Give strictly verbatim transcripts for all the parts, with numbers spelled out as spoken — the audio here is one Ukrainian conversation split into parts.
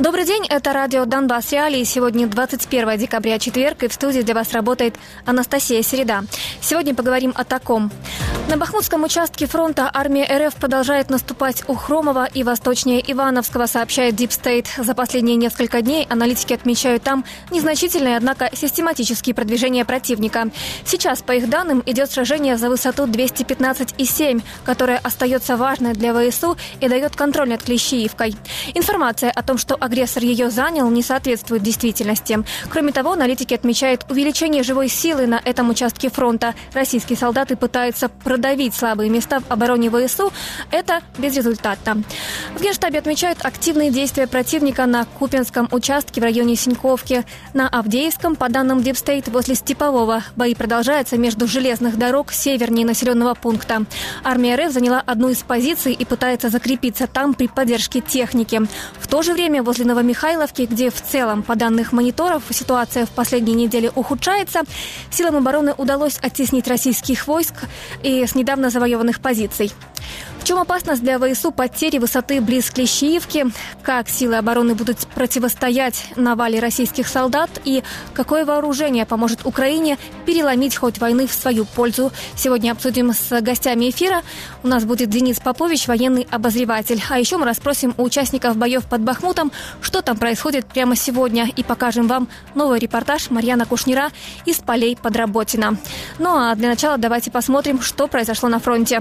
Добрый день, это радио «Донбасс Реалии». Сегодня двадцать первое декабря, четверг, и в студии для вас работает Анастасия Середа. Сегодня поговорим о таком. На Бахмутском участке фронта армия РФ продолжает наступать у Хромова и восточнее Ивановского, сообщает Deep State. За последние несколько дней аналитики отмечают там незначительные, однако систематические продвижения противника. Сейчас, по их данным, идет сражение за высоту двести пятнадцать и семь, которая остается важной для ВСУ и дает контроль над Клещеевкой. Информация о том, что агрессор ее занял, не соответствует действительности. Кроме того, аналитики отмечают увеличение живой силы на этом участке фронта. Российские солдаты пытаются продавить слабые места в обороне ВСУ. Это безрезультатно. В Генштабе отмечают активные действия противника на Купянском участке в районе Синьковки. На Авдеевском, по данным Deep State, возле Степового, бои продолжаются между железных дорог севернее населенного пункта. Армия РФ заняла одну из позиций и пытается закрепиться там при поддержке техники. В то же время возле Новомихайловки, где в целом, по данным мониторов, ситуация в последние недели ухудшается, силам обороны удалось оттеснить российских войск и с недавно завоеванных позиций. В чем опасность для ВСУ потери высоты близ Клещеевки? Как силы обороны будут противостоять навале российских солдат? И какое вооружение поможет Украине переломить ход войны в свою пользу? Сегодня обсудим с гостями эфира. У нас будет Денис Попович, военный обозреватель. А еще мы расспросим у участников боев под Бахмутом, что там происходит прямо сегодня. И покажем вам новый репортаж Марьяна Кушнира из полей под Работино. Ну а для начала давайте посмотрим, что произошло на фронте.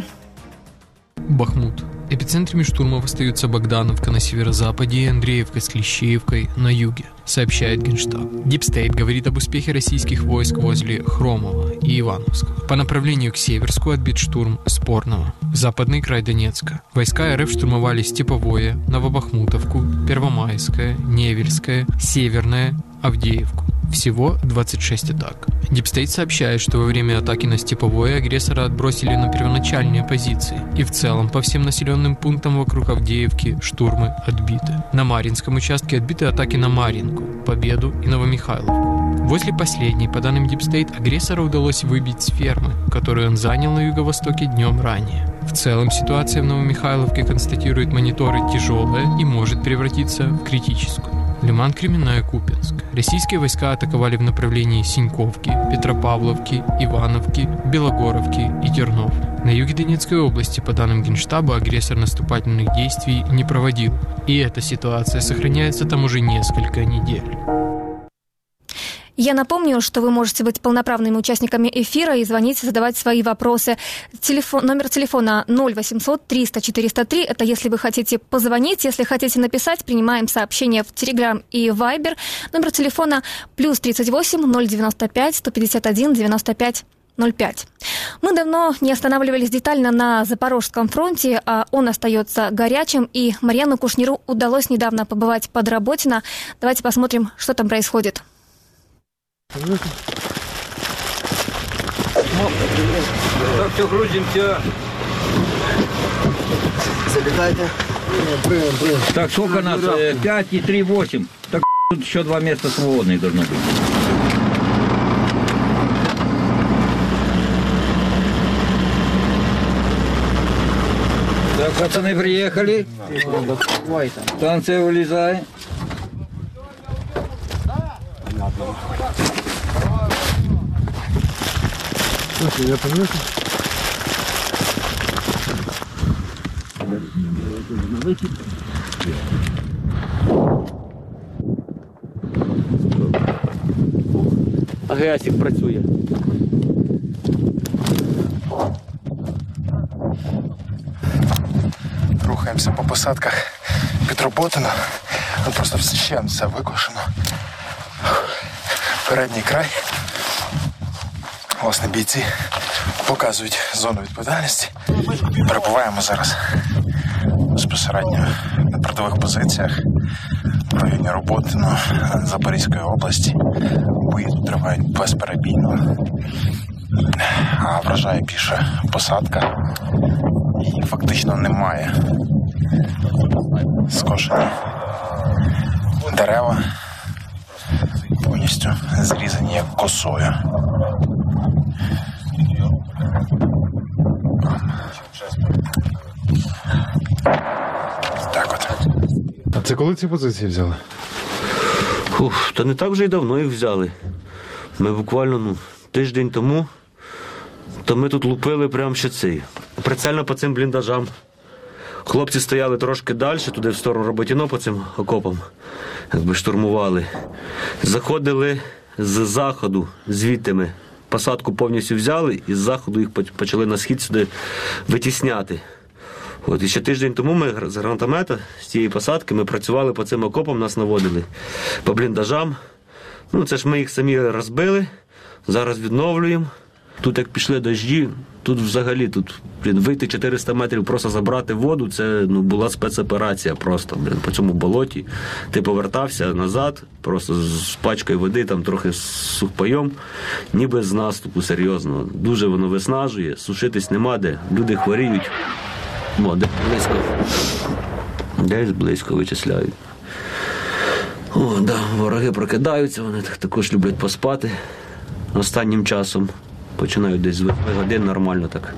Бахмут. Эпицентрами штурмов остаются Богдановка на северо-западе и Андреевка с Клещеевкой на юге, сообщает Генштаб. Deep State говорит об успехе российских войск возле Хромова и Ивановского. По направлению к Северску отбит штурм Спорного. Западный край Донецка. Войска РФ штурмовали Степовое, Новобахмутовку, Первомайское, Невельское, Северное, Авдеевку. Всего двадцать шесть атак. Deep State сообщает, что во время атаки на Степовое агрессора отбросили на первоначальные позиции. И в целом по всем населенным пунктам вокруг Авдеевки штурмы отбиты. На Марьинском участке отбиты атаки на Марьинку, Победу и Новомихайловку. Возле последней, по данным Deep State, агрессора удалось выбить с фермы, которую он занял на юго-востоке днем ранее. В целом ситуация в Новомихайловке, констатируют мониторы, тяжелая и может превратиться в критическую. Лиман, Кременная, Купянск. Российские войска атаковали в направлении Синьковки, Петропавловки, Ивановки, Белогоровки и Тернов. На юге Донецкой области, по данным Генштаба, агрессор наступательных действий не проводил. И эта ситуация сохраняется там уже несколько недель. Я напомню, что вы можете быть полноправными участниками эфира и звонить, задавать свои вопросы. Телефон, номер телефона ноль восемьсот триста четыреста три. Это если вы хотите позвонить. Если хотите написать, принимаем сообщения в Telegram и Viber. Номер телефона плюс тридцать восемь ноль девяносто пять сто пятьдесят один девяносто пять ноль пять. Мы давно не останавливались детально на Запорожском фронте, а он остается горячим, и Марьяну Кушниру удалось недавно побывать под Работино. Давайте посмотрим, что там происходит. Так, все, грузимся. Залетайте. Так, сколько нас? пять и три, восемь. Так, тут еще два места свободные должно быть. Так, пацаны приехали. Станция вылезай. Я поехал. Агресик працює. Рухаємося по посадках під Работино. Тут просто ще все викошено. Передній край. Власне, бійці показують зону відповідальності. Перебуваємо зараз безпосередньо на передових позиціях в районі Работино Запорізької області. Бої тут тривають безперебійно. А вражає більше посадка. І фактично немає скошені дерева, повністю зрізані як косою. Це коли ці позиції взяли? Ух, та не так вже й давно їх взяли. Ми буквально ну, тиждень тому, то ми тут лупили прямо ще цей. Прицельно по цим бліндажам. Хлопці стояли трошки далі, туди в сторону Роботіно по цим окопам, якби штурмували. Заходили з заходу, звідти ми посадку повністю взяли і з заходу їх почали на схід сюди витісняти. От, і ще тиждень тому ми з гранатомета, з цієї посадки, ми працювали по цим окопам, нас наводили по бліндажам. Ну, це ж ми їх самі розбили, зараз відновлюємо. Тут як пішли дощі, тут взагалі тут, блін, вийти чотириста метрів, просто забрати воду, це ну, була спецоперація просто, блін, по цьому болоті. Ти повертався назад, просто з пачкою води, там трохи з сухпайом, ніби з наступу, серйозно. Дуже воно виснажує, сушитись нема де, люди хворіють. О, десь близько, десь близько вичисляють. О, да, вороги прокидаються, вони також люблять поспати останнім часом. Починають десь з восьми годин нормально так.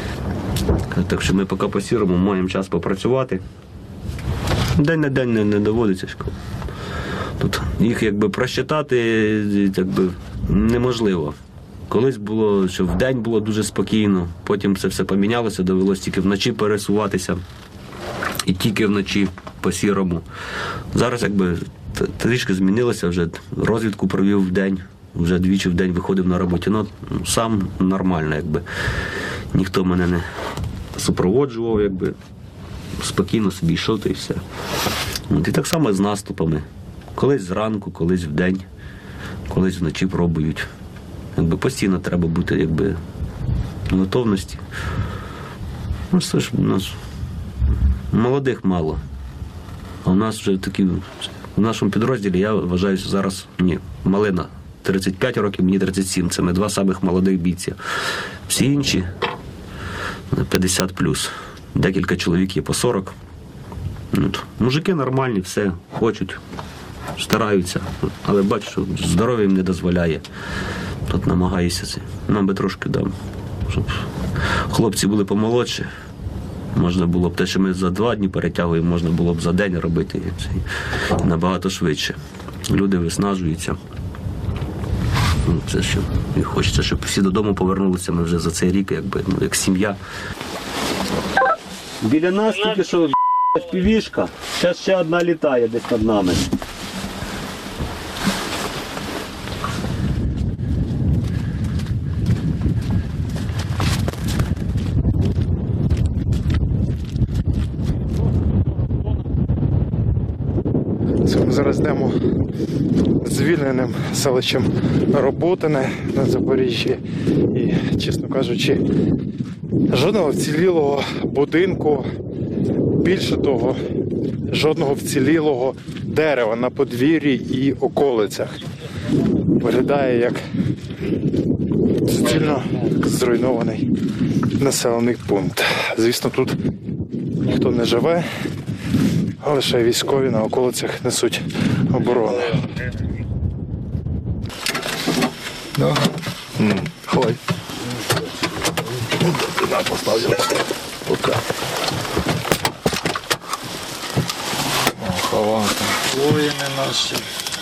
Так що ми поки по-сірому маємо час попрацювати. День на день не, не доводиться. Тут їх якби просчитати якби, неможливо. Колись було, що вдень було дуже спокійно, потім це все помінялося, довелося тільки вночі пересуватися. І тільки вночі по-сірому. Зараз якби трішки змінилося, вже розвідку провів вдень. Вже двічі в день виходив на роботі, ну, сам нормально, якби. Ніхто мене не супроводжував, якби. Спокійно собі йшов, та і все. От, і так само з наступами. Колись зранку, колись вдень, колись вночі пробують. Якби постійно треба бути, якби, в готовності. Ну, це ж у нас молодих мало. А у нас вже такі, в нашому підрозділі, я вважаю, що зараз, ні, малина. тридцять п'ять років, мені тридцять сім. Це ми два самих молодих бійця. Всі інші п'ятдесят плюс. Декілька чоловік є по сорок. Мужики нормальні, все, хочуть, стараються. Але бачу, що здоров'я їм не дозволяє. Тут намагаюся це. Нам би трошки дам, щоб хлопці були помолодші. Можна було б те, що ми за два дні перетягуємо, можна було б за день робити. Це набагато швидше. Люди виснажуються. Це що, і хочеться, щоб всі додому повернулися, ми вже за цей рік, якби, ну, як сім'я. Біля нас тільки що півішка, зараз ще одна літає десь над нами. Це ми зараз йдемо звільненим селищем Роботине на Запоріжжі. І, чесно кажучи, жодного вцілілого будинку, більше того, жодного вцілілого дерева на подвір'ї і околицях. Виглядає як суцільно зруйнований населений пункт. Звісно, тут ніхто не живе, а лише військові на околицях несуть оборону. Да. Mm. Хой. Туда поставлю. Пока. Ховати. Воїни наші.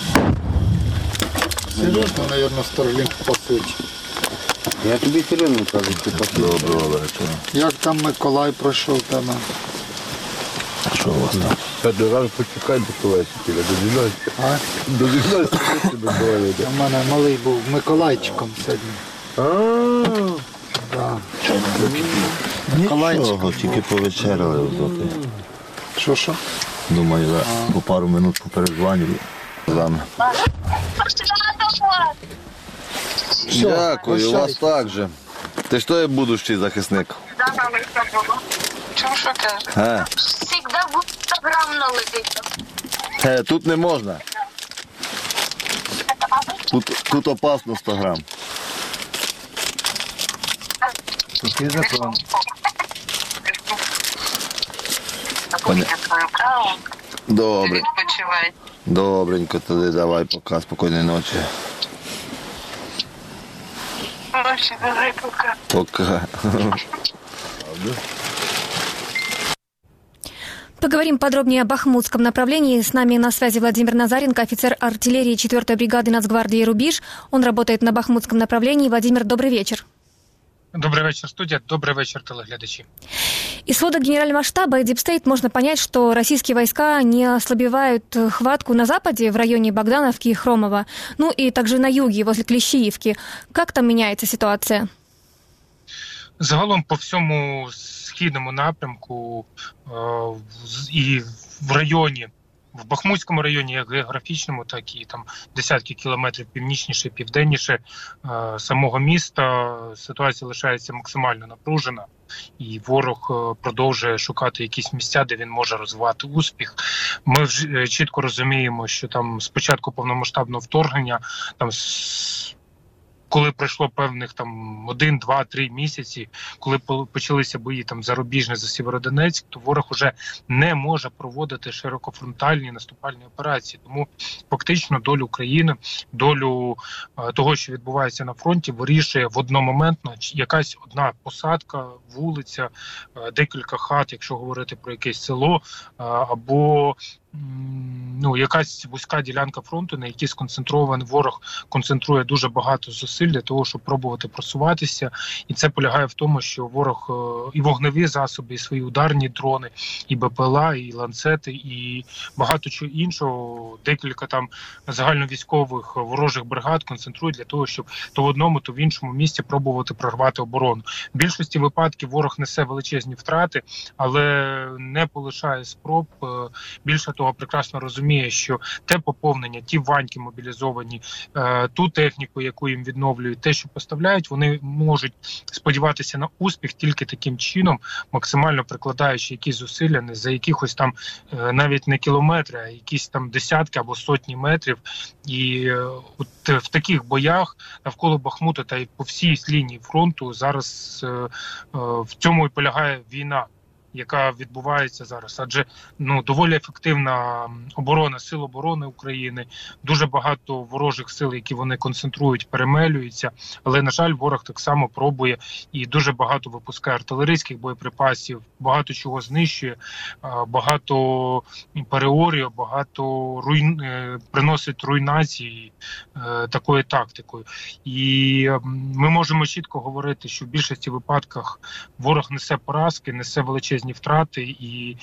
Серйозно, мабуть, Старлінг пасуть. Я тобі серйозно кажу, ти пасуть. Доброго вечора. Як там Миколай пройшов тебе? А що у вас там? Перший раз почекай до колесиків, додінайся. А? Додінайся, що тебе говорить. У мене малий був Миколайчиком сьогодні. Ааа. Да. Миколайчиком. Нічого, тільки повечеряли. Що, що? Думаю, за по пару минут перезвоню з вами. Дякую, у вас так же. Ти ж той будущий захисник. Чому що кажеш? Е. Всегда буде сто грам налити. Е, тут не можна. Тут, тут опасно сто грам. Який закон? Поня... Добре. Відпочивай. Добренько, тоді давай, пока, спокійної ночі. Ночі, давай, пока. Пока. Поговорим подробнее о бахмутском направлении. С нами на связи Владимир Назаренко, офицер артиллерии четвертой бригады Нацгвардии «Рубіж». Он работает на бахмутском направлении. Владимир, добрый вечер. Добрый вечер, студия. Добрый вечер, телеглядачи. Из сводок Генерального штаба и Дипстейт можно понять, что российские войска не ослабевают хватку на западе, в районе Богдановки и Хромова, ну и также на юге, возле Клещіївки. Как там меняется ситуация? Загалом по всьому східному напрямку е- і в районі, в Бахмутському районі, як географічному, так і там десятки кілометрів північніше, південніше е- самого міста ситуація лишається максимально напружена. І ворог продовжує шукати якісь місця, де він може розвивати успіх. Ми вже чітко розуміємо, що там з початку повномасштабного вторгнення, там коли пройшло певних там один, два, три місяці, коли почалися бої там зарубіжні за Сєвєродонецьк, то ворог уже не може проводити широкофронтальні наступальні операції. Тому фактично долю України, долю е, того, що відбувається на фронті, вирішує в одномоментно якась одна посадка, вулиця, е, декілька хат, якщо говорити про якесь село, е, або ну, якась вузька ділянка фронту, на якій сконцентрований ворог концентрує дуже багато зусиль для того, щоб пробувати просуватися. І це полягає в тому, що ворог і вогневі засоби, і свої ударні дрони, і БПЛА, і ланцети, і багато чого іншого, декілька там загальновійськових ворожих бригад концентрують для того, щоб то в одному, то в іншому місці пробувати прорвати оборону. В більшості випадків ворог несе величезні втрати, але не полишає спроб. Більше того, прекрасно розуміє, що те поповнення, ті ваньки мобілізовані, е, ту техніку, яку їм відновлюють, те, що поставляють, вони можуть сподіватися на успіх тільки таким чином, максимально прикладаючи якісь зусилля не за якихось там е, навіть не кілометри, а якісь там десятки або сотні метрів. І е, от в таких боях навколо Бахмута та й по всій лінії фронту зараз е, е, в цьому і полягає війна, яка відбувається зараз. Адже ну доволі ефективна оборона, сил оборони України, дуже багато ворожих сил, які вони концентрують, перемелюються, але, на жаль, ворог так само пробує і дуже багато випускає артилерійських боєприпасів, багато чого знищує, багато переорює, багато руйн... приносить руйнації такою тактикою. І ми можемо чітко говорити, що в більшості випадках ворог несе поразки, несе величезні втрати, і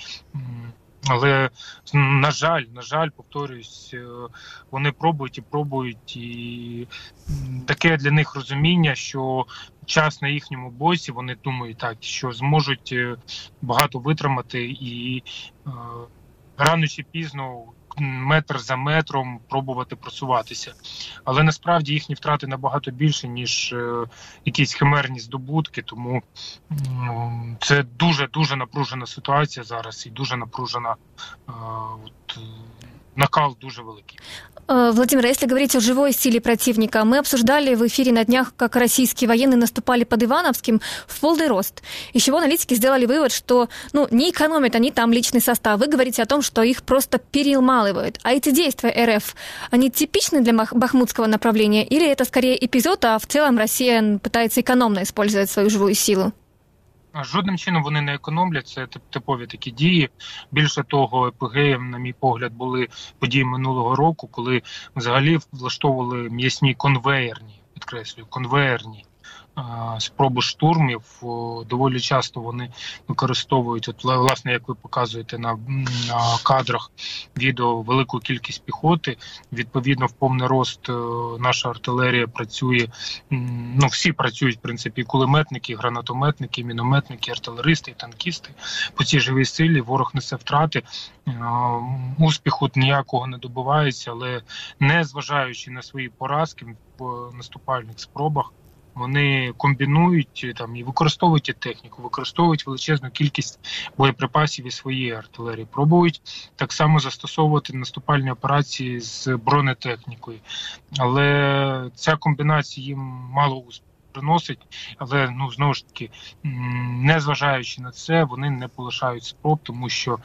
але на жаль, на жаль, повторюсь, вони пробують і пробують, і таке для них розуміння, що час на їхньому боці, вони думають так, що зможуть багато витримати і рано чи пізно метр за метром пробувати просуватися. Але насправді їхні втрати набагато більше, ніж е, якісь химерні здобутки, тому е, це дуже-дуже напружена ситуація зараз і дуже напружена е, от, накал дуже великий. Владимир, если говорить о живой силе противника, мы обсуждали в эфире на днях, как российские военные наступали под Ивановским в полный рост. Из чего аналитики сделали вывод, что ну, не экономят они там личный состав. Вы говорите о том, что их просто перемалывают. А эти действия РФ, они типичны для бахмутского направления? Или это скорее эпизод, а в целом Россия пытается экономно использовать свою живую силу? Жодним чином вони не економлять, це типові такі дії. Більше того, епогеєм, на мій погляд, були події минулого року, коли взагалі влаштовували м'ясні конвеєрні, підкреслюю, конвеєрні спроби штурмів. Доволі часто вони використовують, от, власне, як ви показуєте на, на кадрах відео, велику кількість піхоти. Відповідно, в повний рост наша артилерія працює, ну, всі працюють, в принципі, кулеметники, гранатометники, мінометники, артилеристи, танкісти. По цій живій силі ворог несе втрати. Успіху ніякого не добивається, але не зважаючи на свої поразки в наступальних спробах, вони комбінують там і використовують і техніку, використовують величезну кількість боєприпасів і своєї артилерії. Пробують так само застосовувати наступальні операції з бронетехнікою. Але ця комбінація їм мало успіху приносить. Але, ну, знову ж таки, незважаючи на це, вони не полишають спроб, тому що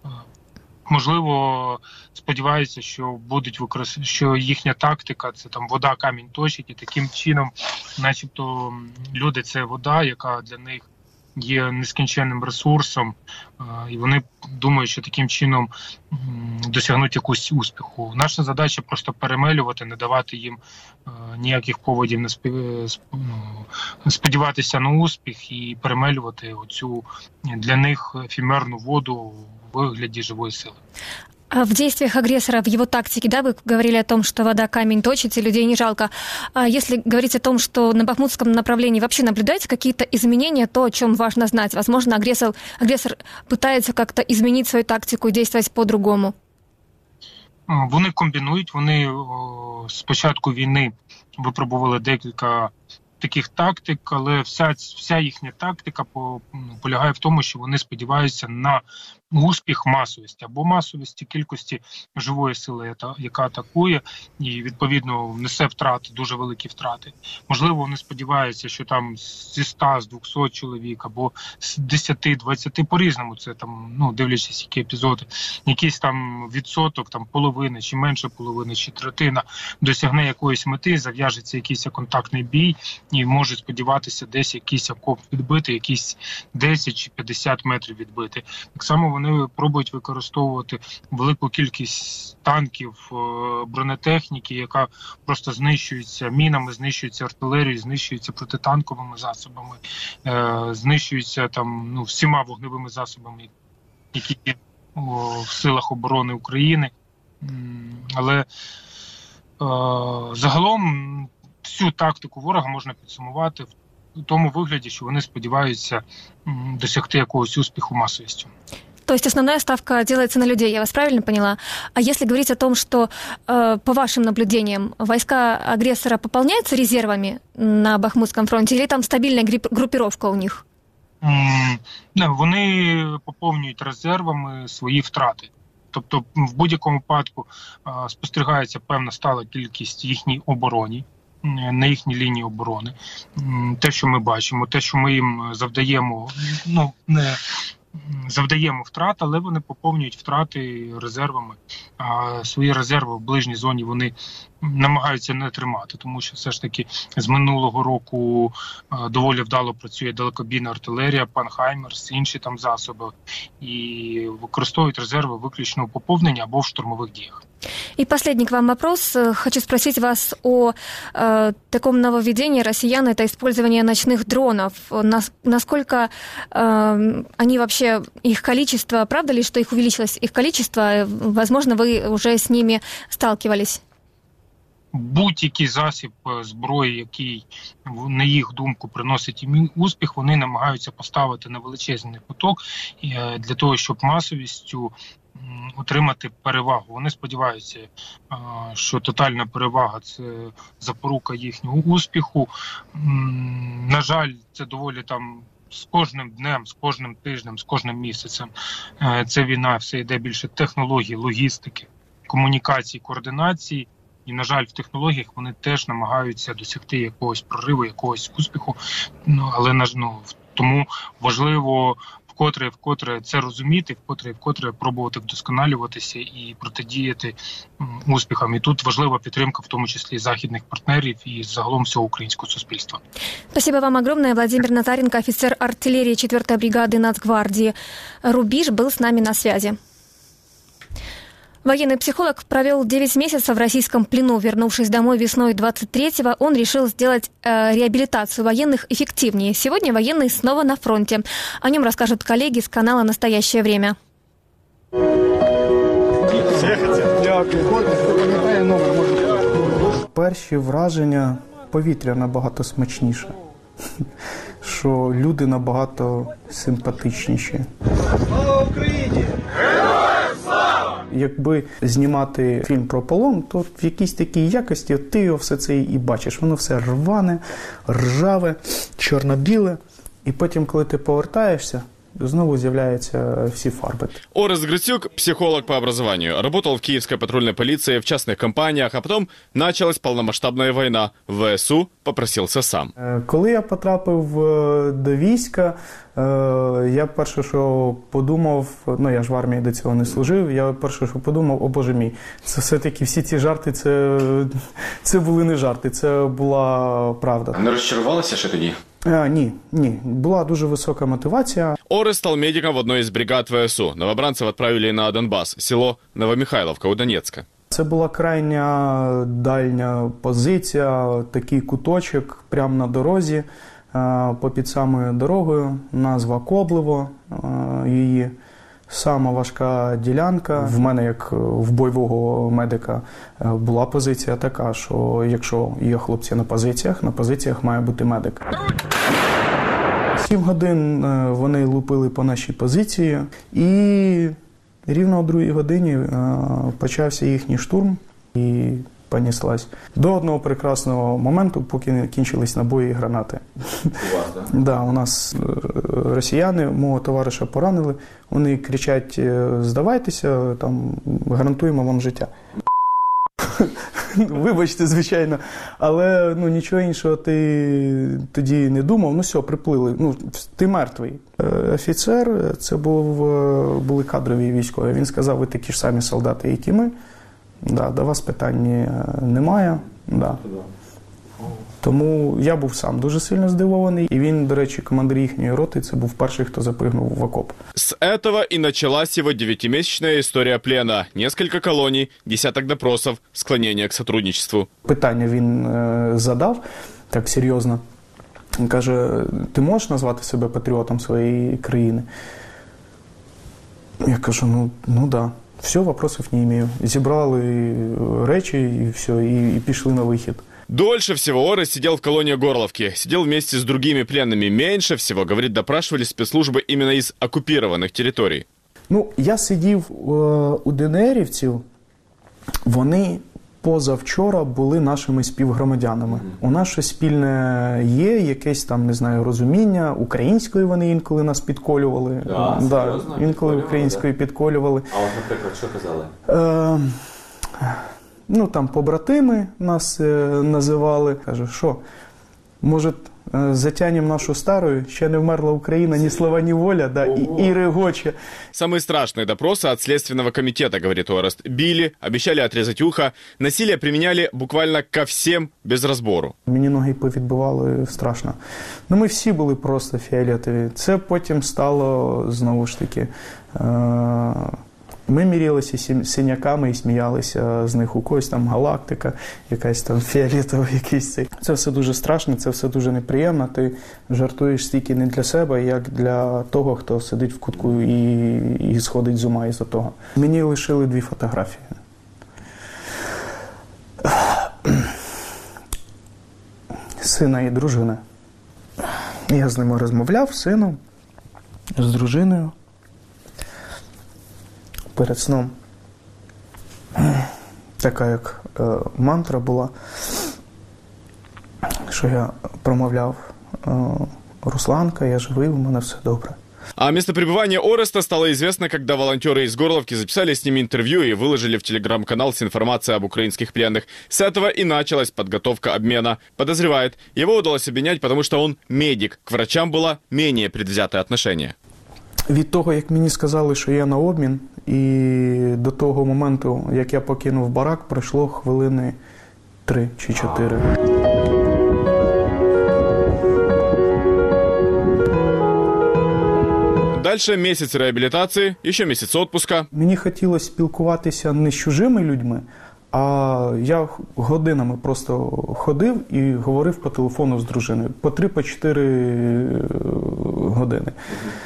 можливо, сподіваються, що будуть використовувати, що їхня тактика – це там вода, камінь точить, і таким чином, начебто, люди – це вода, яка для них є нескінченним ресурсом, і вони думають, що таким чином досягнуть якусь успіху. Наша задача просто перемелювати, не давати їм ніяких поводів не сподіватися на успіх і перемелювати оцю для них ефемерну воду в вигляді живої сили. А в действиях агрессора, в его тактике, да, вы говорили о том, что вода камень точит, и людей не жалко. А если говорить о том, что на бахмутском направлении вообще наблюдаете какие-то изменения, то, о чем важно знать? Возможно, агрессор, агрессор пытается как-то изменить свою тактику и действовать по-другому? Вони комбінують, вони з початку війни випробували декілька таких тактик, але вся, вся їхня тактика полягає в тому, що вони сподіваються на успіх масовості або масовості кількості живої сили, яка атакує і, відповідно, несе втрати, дуже великі втрати. Можливо, вони сподіваються, що там зі ста, з двохсот чоловік або з десяти, двадцяти, по-різному це там, ну, дивлячись, які епізоди, якийсь там відсоток, там половини, чи менше половини, чи третина досягне якоїсь мети, зав'яжеться якийсь контактний бій і можуть сподіватися десь якийсь окоп відбити, якісь десять чи п'ятдесят метрів відбити. Так само вони Вони пробують використовувати велику кількість танків, бронетехніки, яка просто знищується мінами, знищується артилерією, знищується протитанковими засобами, знищується там, ну, всіма вогневими засобами, які є в силах оборони України. Але загалом всю тактику ворога можна підсумувати в тому вигляді, що вони сподіваються досягти якогось успіху масовістю. То есть основная ставка делается на людей, я вас правильно поняла? А если говорить о том, что, э, по вашим наблюдениям, войска агрессора пополняются резервами на Бахмутском фронте, или там стабильная группировка у них? Mm, не, вони поповнюють резервами свої втрати. Тобто в будь-якому випадку е, спостерігається певна стала кількість їхній обороні, на їхній лінії оборони. Те, що ми бачимо, те, що ми їм завдаємо, ну, не... завдаємо втрат, але вони поповнюють втрати резервами. А свої резерви в ближній зоні вони намагаються не тримати, тому що все ж таки з минулого року доволі вдало працює далекобійна артилерія, Панхаймерс, інші там засоби, і використовують резерви виключно у поповненні або в штурмових діях. И последний к вам вопрос. Хочу спросить вас о э, таком нововведении россиян, это использование ночных дронов. Нас, насколько э, они вообще, их количество, правда ли, что их увеличилось, их количество? Возможно, вы уже с ними сталкивались? Будь-який засіб зброї, який, на їх думку, приносить їм успіх, вони намагаються поставити на величезний поток для того, щоб масовістю отримати перевагу. Вони сподіваються, що тотальна перевага – це запорука їхнього успіху. На жаль, це доволі там з кожним днем, з кожним тижнем, з кожним місяцем. Ця війна все йде більше технологій, логістики, комунікації, координації. І, на жаль, в технологіях вони теж намагаються досягти якогось прориву, якогось успіху. Ну, але ну, тому важливо вкотре, вкотре це розуміти, вкотре, вкотре пробувати вдосконалюватися і протидіяти успіхам. І тут важлива підтримка, в тому числі західних партнерів і загалом всього українського суспільства. Спасибо вам огромное. Владимир Назаренко, офицер артиллерии четвертой бригады Нацгвардии «Рубеж», был с нами на связи. Военный психолог провел девять месяцев в российском плену. Вернувшись домой весной двадцать третьего, он решил сделать э, реабилитацию военных эффективнее. Сегодня военный снова на фронте. О нем расскажут коллеги с канала «Настоящее время». Перші враження – повітря набагато смачніше, що люди набагато симпатичніші. Слава Україні! Якби знімати фільм про полон, то в якійсь такій якості ти його все це і бачиш. Воно все рване, ржаве, чорно-біле. І потім, коли ти повертаєшся, знову з'являются все фарбы. Орест Грицюк, психолог по образованию, работал в киевской патрульной полиции, в частных компаниях, а потом началась полномасштабная война. В ВСУ попросился сам. Коли я потрапив до війська, я перше, що подумав, ну я ж в армії до цього не служив, я перше, що подумав, о боже мій, це все-таки всі ці жарти, це, це були не жарти, це була правда. Не розчарувалися ще тоді? А, ні, ні. Була дуже висока мотивація. Орест стал медиком в одной из бригад ВСУ. Новобранцев отправили на Донбасс, село Новомихайловка у Донецка. Це була крайня дальня позиція, такий куточок прямо на дорозі, попід самою дорогою, назва Коблево її. Сама важка ділянка. В мене, як в бойового медика, була позиція така, що якщо є хлопці на позиціях, на позиціях має бути медик. Сім годин вони лупили по нашій позиції, і рівно о другій годині почався їхній штурм і понеслась. До одного прекрасного моменту, поки не кінчились набої і гранати. У вас, так? Да, у нас росіяни, мого товариша поранили, вони кричать: здавайтеся, там, гарантуємо вам життя. Вибачте, звичайно, але ну, нічого іншого ти тоді не думав. Ну все, приплили, ну, ти мертвий. Офіцер, це був, були кадрові військові, він сказав: ви такі ж самі солдати, як і ми. Да, до вас питань немає. Да. Тому я був сам дуже сильно здивований. І він, до речі, командир їхньої роти, це був перший, хто запрыгнув в окоп. С этого и началась его девятимесячная история плена. Несколько колоний, десяток допросов, склонение к сотрудничеству. Питання він е, задав так серйозно. Він каже: ти можеш назвати себе патріотом своєї країни? Я кажу: ну, ну да. Все, вопросов не имею. Зібрали речі і все, і, і пішли на вихід. Дольше всего Орест сидел в колонии Горловки. Сидел вместе с другими пленными. Меньше всего, говорит, допрашивали спецслужбы именно из оккупированных территорий. Ну, я сидів е, у ДНРівців. Вони позавчора були нашими співгромадянами. У нас щось спільне є, якесь там, не знаю, розуміння. Українською вони інколи нас підколювали. Да, да, серйозно? інколи українською підколювали. А от, наприклад, що казали? Е, ну, там побратими нас е, називали. Каже, що, може, е, затянем нашу старую, ще не вмерла Україна, ні слова, ні воля, да, і, і регоче. Самые страшные допросы от Следственного комитета, говорит Орест. Били, обещали отрезать ухо, насилие применяли буквально ко всем без разбору. Мені ноги повідбивали страшно. Ну, ми всі були просто фіолетові. Це потім стало, знову ж таки, е- ми мірялися синяками і сміялися з них. У когось там галактика, якась там фіолетова, якийсь цей. Це все дуже страшно, це все дуже неприємно. Ти жартуєш стільки не для себе, як для того, хто сидить в кутку і, і сходить з ума із-за того. Мені лишили дві фотографії. Сина і дружини. Я з ними розмовляв, з сином, з дружиною. Перед сном така як е, мантра була, що я промовляв: е, Русланка, я живий, у мене все добре. А место пребывания Ореста стало известно, когда волонтеры из Горловки записали с ними интервью и выложили в телеграм-канал с информацией об украинских пленных. С этого и началась подготовка обмена. Подозревает, его удалось обменять, потому что он медик. К врачам было менее предвзятое отношение. Від того, як мені сказали, що я на обмін, і до того моменту, як я покинув барак, пройшло хвилини три чи чотири. Дальше месяц реабилитации, еще месяц отпуска. Мені хотілося спілкуватися не з чужими людьми, а я годинами просто ходив і говорив по телефону з дружиною. По три-чотири години.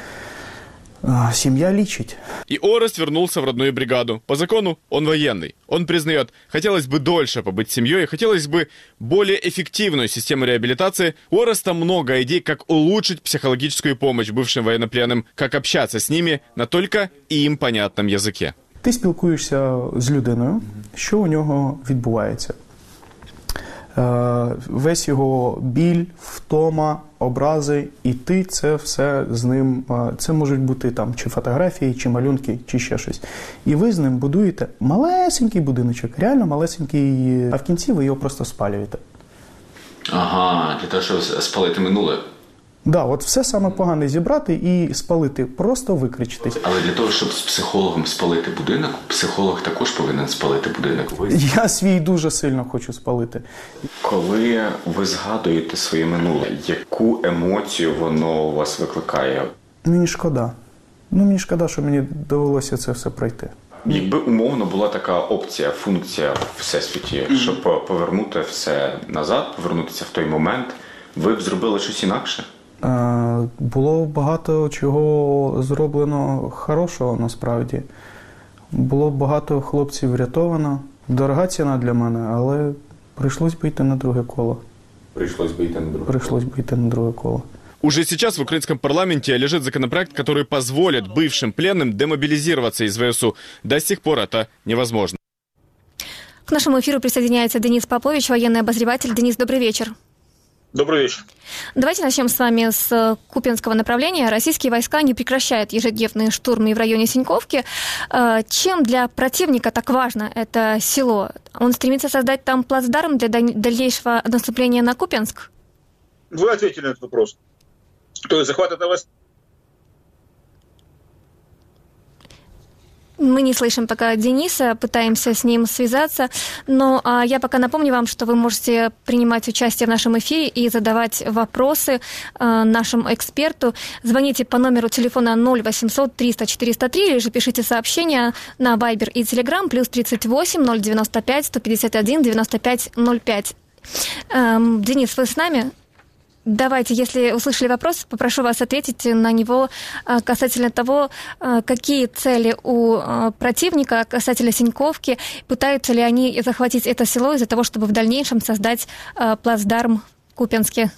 Семья лечить. И Орест вернулся в родную бригаду. По закону он военный. Он признает, хотелось бы дольше побыть семьей, хотелось бы более эффективную систему реабилитации. У Ореста много идей, как улучшить психологическую помощь бывшим военнопленным, как общаться с ними на только им понятном языке. Ти спілкуєшся з людиною, що у нього відбувається. Весь його біль, втома, образи, і ти це все з ним, це можуть бути там чи фотографії, чи малюнки, чи ще щось. І ви з ним будуєте малесенький будиночок, реально малесенький, а в кінці ви його просто спалюєте. Ага, для того, щоб спалити минуле. Да, от все саме погане зібрати і спалити, просто викричитись. Але для того, щоб з психологом спалити будинок, психолог також повинен спалити будинок. Ви... Я свій дуже сильно хочу спалити. Коли ви згадуєте своє минуле, яку емоцію воно у вас викликає? Мені шкода. Ну, мені шкода, що мені довелося це все пройти. Якби умовно була така опція, функція в Всесвіті, mm-hmm. щоб повернути все назад, повернутися в той момент, ви б зробили щось інакше? Е, було багато чого зроблено хорошого, насправді. Було багато хлопців врятовано. Дорога ціна для мене, але прийшлось би йти на друге коло. Пришлось бы идти на другое Пришлось бы идти на другое коло. Уже сейчас в украинском парламенте лежит законопроект, который позволит бывшим пленным демобилизироваться из ВСУ. До сих пор это невозможно. К нашему эфиру присоединяется Денис Попович, военный обозреватель. Денис, добрый вечер. Добрый вечер. Давайте начнем с вами с Купянского направления. Российские войска не прекращают ежедневные штурмы в районе Синьковки. Чем для противника так важно это село? Он стремится создать там плацдарм для дальнейшего наступления на Купянск? Вы ответили на этот вопрос. То есть захват этого... Мы не слышим пока Дениса, пытаемся с ним связаться, но а, я пока напомню вам, что вы можете принимать участие в нашем эфире и задавать вопросы а, нашему эксперту. Звоните по номеру телефона ноль восемьсот триста четыреста три или же пишите сообщения на Viber и Telegram плюс тридцать восемь ноль девяносто пять сто пятьдесят один девяносто пять ноль пять. Эм, Денис, вы с нами? Давайте, если услышали вопрос, попрошу вас ответить на него касательно того, какие цели у противника касательно Синьковки, пытаются ли они захватить это село из-за того, чтобы в дальнейшем создать плацдарм в Купянске.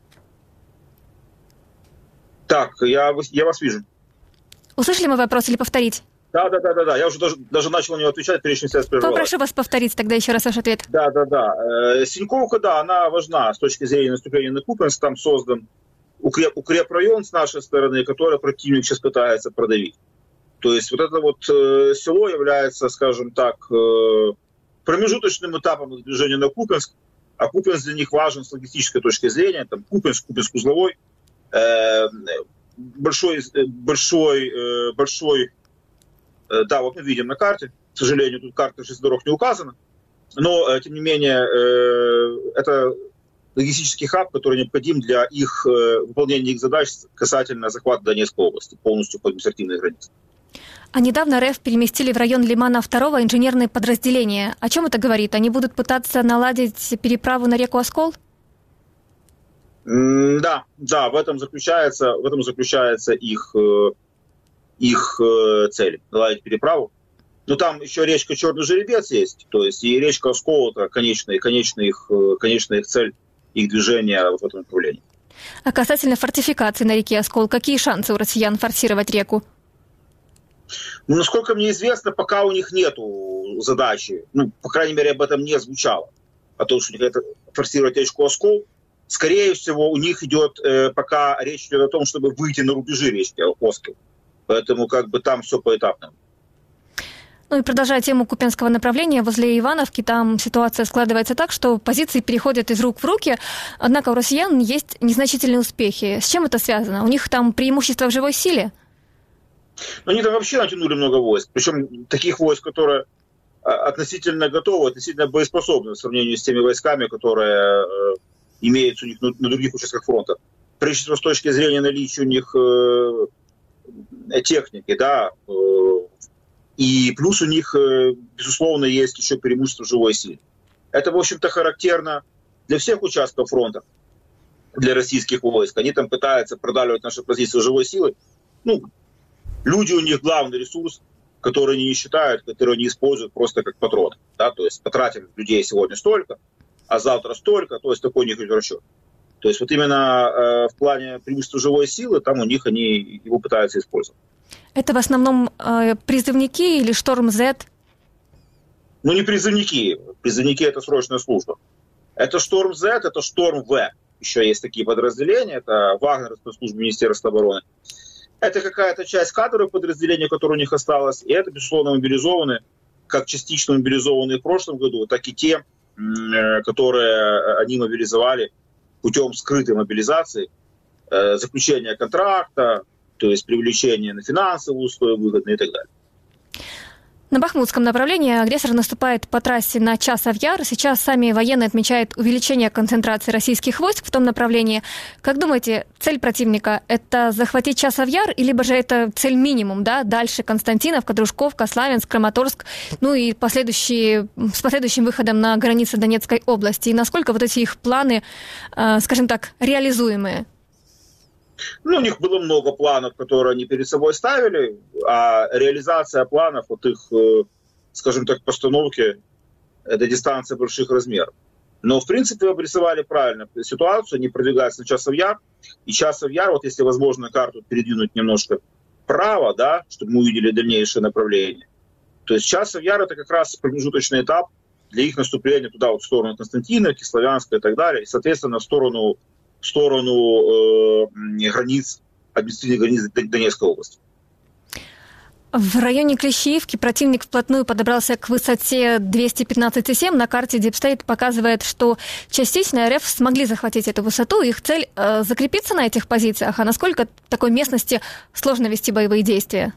Так, я, я вас вижу. Услышали мой вопрос или повторить? Да, да, да, да, да. Я уже даже, даже начал на него отвечать, прежде чем связь прервалась. Попрошу вас повторить тогда еще раз ваш ответ. Да, да, да. Синьковка, да, она важна с точки зрения наступления на Купянск. Там создан укреп, укрепрайон с нашей стороны, который противник сейчас пытается продавить. То есть вот это вот э, село является, скажем так, э, промежуточным этапом движения на Купянск. А Купянск для них важен с логистической точки зрения. Там Купянск, Купянск-Узловой. Э, большой, большой, э, большой Да, вот мы видим на карте. К сожалению, тут карта шести дорог не указана. Но, тем не менее, это логистический хаб, который необходим для их выполнения их задач касательно захвата Донецкой области, полностью по административной границе. А недавно РФ переместили в район Лимана второго инженерные подразделения. О чем это говорит? Они будут пытаться наладить переправу на реку Оскол? Да, да, в этом заключается, в этом заключается их... их э, цель – наладить переправу. Но там еще речка Черный Жеребец есть, то есть и речка Оскол – это конечная, конечная, их, конечная их цель, их движения в этом направлении. А касательно фортификации на реке Оскол, какие шансы у россиян форсировать реку? Ну, насколько мне известно, пока у них нету задачи, ну, по крайней мере, об этом не звучало, о том, что у них это форсировать речку Оскол. Скорее всего, у них идет, э, пока речь идет о том, чтобы выйти на рубежи речки Оскол. Поэтому как бы там все поэтапно. Ну и продолжая тему Купянского направления, возле Ивановки там ситуация складывается так, что позиции переходят из рук в руки, однако у россиян есть незначительные успехи. С чем это связано? У них там преимущество в живой силе? Ну, они там вообще натянули много войск, причем таких войск, которые относительно готовы, относительно боеспособны в сравнении с теми войсками, которые э, имеются у них на, на других участках фронта. Прежде всего, с точки зрения наличия у них... Э, техники, да, и плюс у них, безусловно, есть еще преимущество в живой силе. Это, в общем-то, характерно для всех участков фронта, для российских войск. Они там пытаются продавливать наши позиции живой силой. Ну, люди у них главный ресурс, который они не считают, который они используют просто как патроны. Да? То есть потратим людей сегодня столько, а завтра столько, то есть такой у них идет расчет. То есть вот именно э, в плане преимущества живой силы, там у них они его пытаются использовать. Это в основном э, призывники или Шторм Z? Ну, не призывники. Призывники – это срочная служба. Это Шторм Z, это Шторм В. Еще есть такие подразделения. Это Вагнеровская служба Министерства обороны. Это какая-то часть кадровых подразделений, которые у них осталось. И это, безусловно, мобилизованные, как частично мобилизованные в прошлом году, так и те, которые они мобилизовали путем скрытой мобилизации э, заключения контракта, то есть привлечение на финансовые условия выгодные и так далее. На Бахмутском направлении агрессор наступает по трассе на Часов-Яр. Сейчас сами военные отмечают увеличение концентрации российских войск в том направлении. Как думаете, цель противника – это захватить Часов-Яр, либо же это цель минимум, да, дальше Константиновка, Дружковка, Славянск, Краматорск, ну и последующие, с последующим выходом на границы Донецкой области? И насколько вот эти их планы, скажем так, реализуемые? Ну, у них было много планов, которые они перед собой ставили, а реализация планов, вот их, скажем так, постановки, это дистанция больших размеров. Но, в принципе, обрисовали правильно ситуацию, они продвигаются на Часов-Яр, и Часов-Яр, вот если возможно карту передвинуть немножко вправо, да, чтобы мы увидели дальнейшее направление, то есть Часов-Яр это как раз промежуточный этап для их наступления туда, вот в сторону Константиновки, Славянска и так далее, и, соответственно, в сторону в сторону э, границ, административных границ Донецкой области. В районе Клещеевки противник вплотную подобрался к высоте двести пятнадцать и семь. На карте Deep State показывает, что частично РФ смогли захватить эту высоту. Их цель э, закрепиться на этих позициях. А насколько в такой местности сложно вести боевые действия?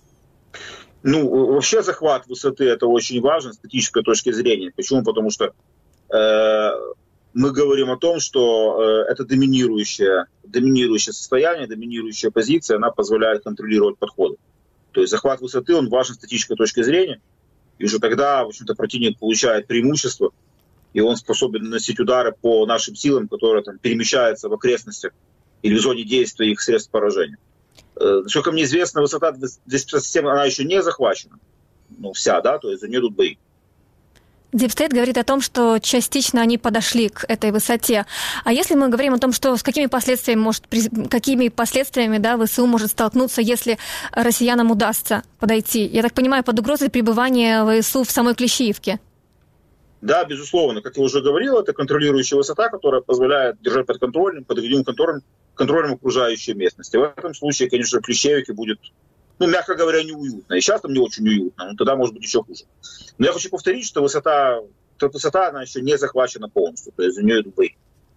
Ну, вообще захват высоты это очень важно с статической точки зрения. Почему? Потому что э, мы говорим о том, что э, это доминирующее, доминирующее состояние, доминирующая позиция, она позволяет контролировать подходы. То есть захват высоты, он важен с статической точки зрения, и уже тогда, в общем-то, противник получает преимущество, и он способен наносить удары по нашим силам, которые там перемещаются в окрестностях или в зоне действия их средств поражения. Э, насколько мне известно, высота двести пятьдесят семь, она еще не захвачена, ну, вся, да, то есть за нее идут бои. Deep State говорит о том, что частично они подошли к этой высоте. А если мы говорим о том, что с какими последствиями, может, какими последствиями, да, ВСУ может столкнуться, если россиянам удастся подойти? Я так понимаю, под угрозой пребывания ВСУ в самой Клещеевке. Да, безусловно. Как я уже говорил, это контролирующая высота, которая позволяет держать под контролем, под огневым контролем, контролем окружающей местности. В этом случае, конечно, в Клещеевке будет, ну, мягко говоря, неуютно. И сейчас там не очень уютно, но тогда может быть еще хуже. Но я хочу повторить, что высота, высота она еще не захвачена полностью, то есть за нее идут бои.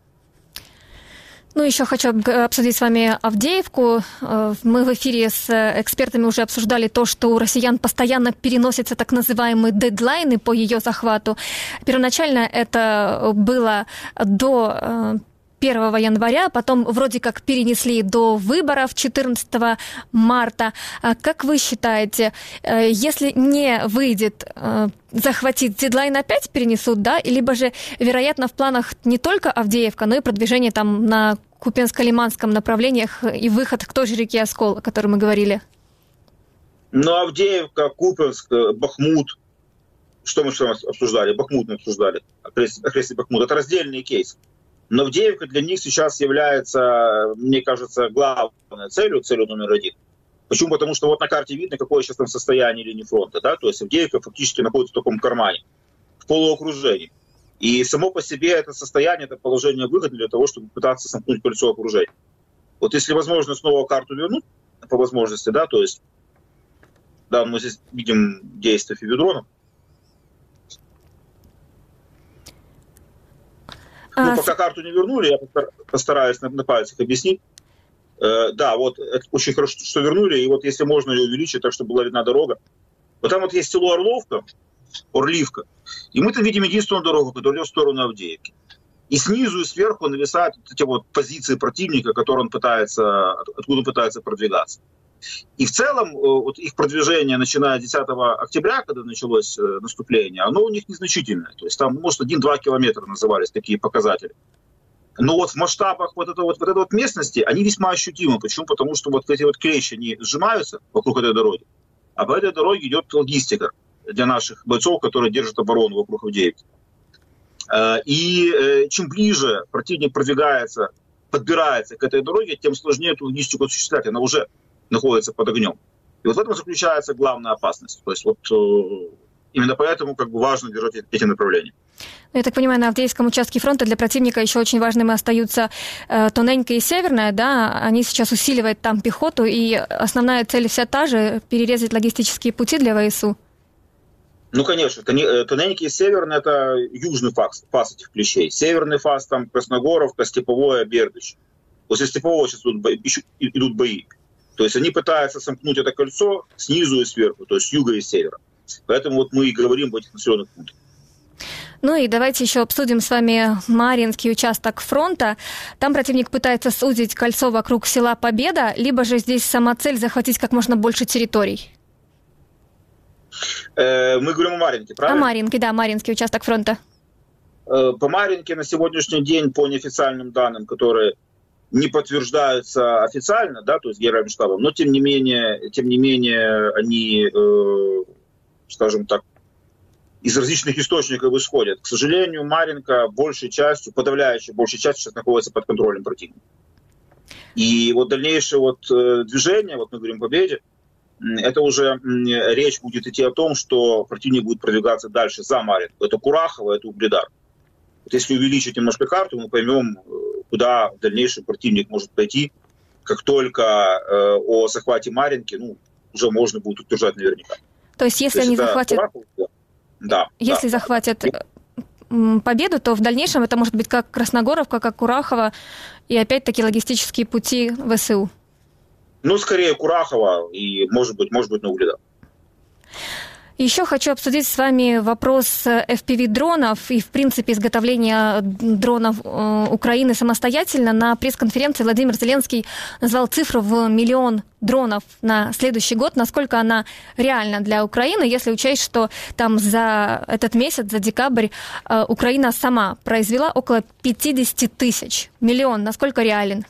Ну, еще хочу обсудить с вами Авдеевку. Мы в эфире с экспертами уже обсуждали то, что у россиян постоянно переносятся так называемые дедлайны по ее захвату. Первоначально это было до первого января, потом вроде как перенесли до выборов четырнадцатого марта. Как вы считаете, если не выйдет захватить, дедлайн опять перенесут, да? Либо же, вероятно, в планах не только Авдеевка, но и продвижение там на Купенско-Лиманском направлениях и выход к той же реке Оскол, о которой мы говорили? Ну, Авдеевка, Купенск, Бахмут. Что мы с вами обсуждали? Бахмут мы обсуждали. Окрестный Бахмут. Это раздельный кейс. Но Авдеевка для них сейчас является, мне кажется, главной целью, целью номер один. Почему? Потому что вот на карте видно, какое сейчас там состояние линии фронта. Да? То есть Авдеевка фактически находится в таком кармане, в полуокружении. И само по себе это состояние, это положение выгодно для того, чтобы пытаться сомкнуть кольцо окружения. Вот если возможно снова карту вернуть, по возможности, да, то есть, да, мы здесь видим действия фибедронов. Ну, пока карту не вернули, я постараюсь на, на пальцах объяснить. Э, да, вот это очень хорошо, что вернули, и вот если можно ее увеличить, так, чтобы была видна дорога. Вот там вот есть село Орловка, Орливка, и мы там видим единственную дорогу, которая идет в сторону Авдеевки. И снизу и сверху нависают вот эти вот позиции противника, которые он пытается, откуда он пытается продвигаться. И в целом вот их продвижение, начиная с десятого октября, когда началось наступление, оно у них незначительное. То есть там, может, один-два километра назывались такие показатели. Но вот в масштабах вот этой вот, вот этой вот местности они весьма ощутимы. Почему? Потому что вот эти вот клещи, они сжимаются вокруг этой дороги, а по этой дороге идет логистика для наших бойцов, которые держат оборону вокруг Авдеевки. И чем ближе противник продвигается, подбирается к этой дороге, тем сложнее эту логистику осуществлять. Она уже находится под огнем. И вот в этом заключается главная опасность. То есть вот именно поэтому как бы важно держать эти направления. Я так понимаю, на Авдеевском участке фронта для противника еще очень важными остаются э, Тоненькая и Северная, да, они сейчас усиливают там пехоту, и основная цель вся та же – перерезать логистические пути для ВСУ. Ну, конечно, Тоненький и Северный – это южный фас, фас этих клещей. Северный фас там Красногоровка, Степовое, Бердыч. После Степового сейчас идут бои, идут бои. То есть они пытаются сомкнуть это кольцо снизу и сверху, то есть с юга и с севера. Поэтому вот мы и говорим об этих населенных пунктах. Ну и давайте еще обсудим с вами Марьинский участок фронта. Там противник пытается сузить кольцо вокруг села Победа, либо же здесь сама цель захватить как можно больше территорий? Э, мы говорим о Марьинке, правильно? О Марьинке, да, Марьинский участок фронта. Э, по Марьинке на сегодняшний день, по неофициальным данным, которые не подтверждаются официально, да, то есть Генеральным штабом, но тем не менее, тем не менее они, э, скажем так, из различных источников исходят. К сожалению, Марьинка большей частью, подавляющей большей частью сейчас находится под контролем противника. И вот дальнейшее вот движение, вот мы говорим о Победе, это уже речь будет идти о том, что противник будет продвигаться дальше за Марьинку. Это Курахово, это Угледар. Вот если увеличить немножко карту, мы поймем, куда в дальнейшем противник может пойти, как только э, о захвате Марьинки, ну, уже можно будет утверждать наверняка. То есть если То есть они захватят... Курахово, да. Если да. захватят Победу, то в дальнейшем это может быть как Красногоровка, как Курахово, и опять-таки логистические пути ВСУ. Ну, скорее Курахово и, может быть, может быть, на Угледар. Еще хочу обсудить с вами вопрос эф пи ви-дронов и, в принципе, изготовления дронов Украины самостоятельно. На пресс-конференции Владимир Зеленский назвал цифру в миллион дронов на следующий год. Насколько она реальна для Украины, если учесть, что там за этот месяц, за декабрь, Украина сама произвела около пятьдесят тысяч. Миллион. Насколько реален?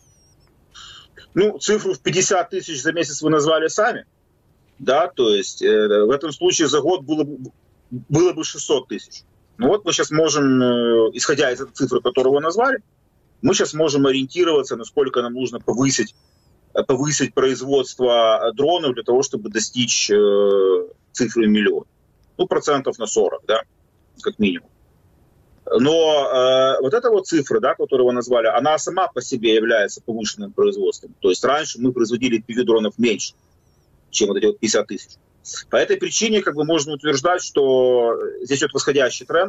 Ну, цифру в пятьдесят тысяч за месяц вы назвали сами. Да, то есть э, в этом случае за год было бы, было бы шестьсот тысяч. Ну вот мы сейчас можем, э, исходя из этой цифры, которую вы назвали, мы сейчас можем ориентироваться, насколько нам нужно повысить, повысить производство дронов для того, чтобы достичь э, цифры миллион. Ну, процентов на сорок, да, как минимум. Но э, вот эта вот цифра, да, которую вы назвали, она сама по себе является повышенным производством. То есть раньше мы производили пи ви-дронов меньше, чем вот эти вот пятьдесят тысяч. По этой причине как бы можно утверждать, что здесь вот восходящий тренд,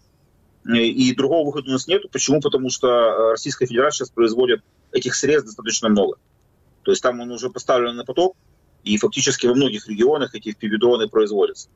и другого выхода у нас нет. Почему? Потому что Российская Федерация сейчас производит этих средств достаточно много. То есть там он уже поставлен на поток, и фактически во многих регионах эти эф пи ви-дроны производятся.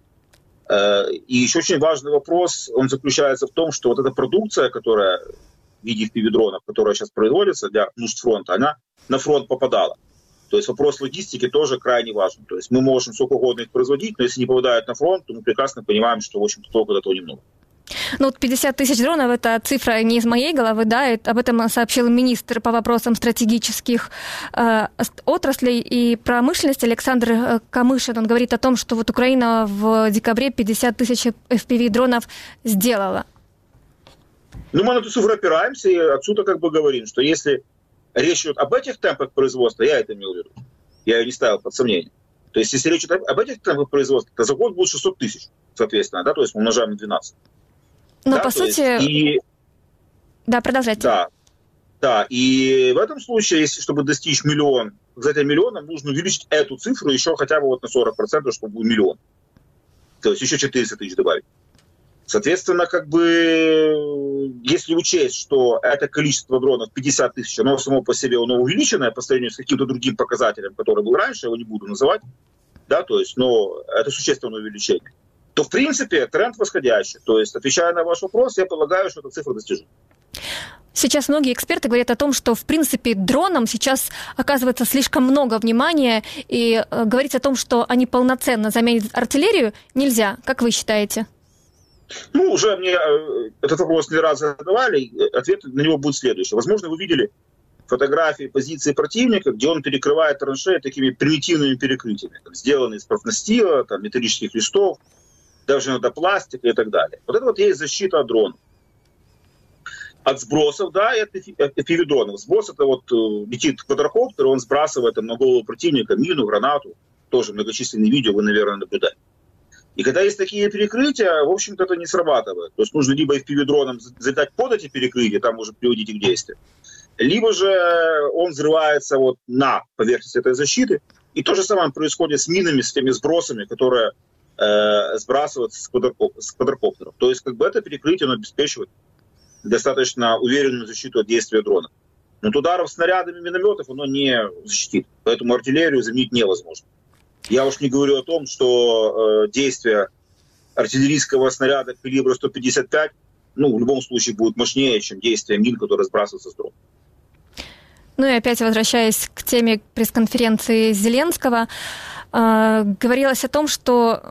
И еще очень важный вопрос, он заключается в том, что вот эта продукция, которая в виде эф пи ви-дронов, которая сейчас производится для нужд фронта, она на фронт попадала. То есть вопрос логистики тоже крайне важен. То есть мы можем сколько угодно их производить, но если не попадают на фронт, то мы прекрасно понимаем, что, в общем-то, толку от этого немного. Ну вот пятьдесят тысяч дронов – это цифра не из моей головы, да, и об этом сообщил министр по вопросам стратегических э, отраслей и промышленности Александр Камышин. Он говорит о том, что вот Украина в декабре пятьдесят тысяч эф пи ви-дронов сделала. Ну мы на эту цифру опираемся и отсюда как бы говорим, что если речь идет об этих темпах производства, я это имел в виду, я ее не ставил под сомнение. То есть если речь идет об этих темпах производства, то за год будет шестьсот тысяч, соответственно, да, то есть мы умножаем на двенадцать. Но да, по сути... Есть, и... Да, продолжайте. Да, да, и в этом случае, если чтобы достичь миллион, за этим миллионом нужно увеличить эту цифру еще хотя бы вот на сорок процентов, чтобы был миллион. То есть еще четыреста тысяч добавить. Соответственно, как бы, если учесть, что это количество дронов пятьдесят тысяч, оно само по себе оно увеличенное по сравнению с каким-то другим показателем, который был раньше, я его не буду называть, да, то есть, но это существенное увеличение, то, в принципе, тренд восходящий. То есть, отвечая на ваш вопрос, я полагаю, что эта цифра достижима. Сейчас многие эксперты говорят о том, что, в принципе, дронам сейчас оказывается слишком много внимания, и э, говорить о том, что они полноценно заменят артиллерию, нельзя. Как вы считаете? Ну, уже мне этот вопрос не раз задавали, ответ на него будет следующий. Возможно, вы видели фотографии позиции противника, где он перекрывает траншеи такими примитивными перекрытиями, там, сделанные из профнастила, там, металлических листов, даже иногда пластика и так далее. Вот это вот есть защита от дронов. От сбросов, да, и от эф пи ви-дронов. Сброс — это вот летит квадрокоптер, он сбрасывает там, на голову противника мину, гранату. Тоже многочисленные видео вы, наверное, наблюдаете. И когда есть такие перекрытия, в общем-то, это не срабатывает. То есть нужно либо эф пи ви-дроном залетать под эти перекрытия, там уже приводить их к действию, либо же он взрывается вот на поверхности этой защиты. И то же самое происходит с минами, с теми сбросами, которые э, сбрасываются с, квадрокоп- с квадрокоптеров. То есть как бы это перекрытие оно обеспечивает достаточно уверенную защиту от действия дрона. Но от ударов снарядами минометов оно не защитит. Поэтому артиллерию заменить невозможно. Я уж не говорю о том, что э, действие артиллерийского снаряда калибра сто пятьдесят пять, ну, в любом случае будет мощнее, чем действие мин, которые сбрасываются с дрона. Ну и опять возвращаясь к теме пресс-конференции Зеленского, э, говорилось о том, что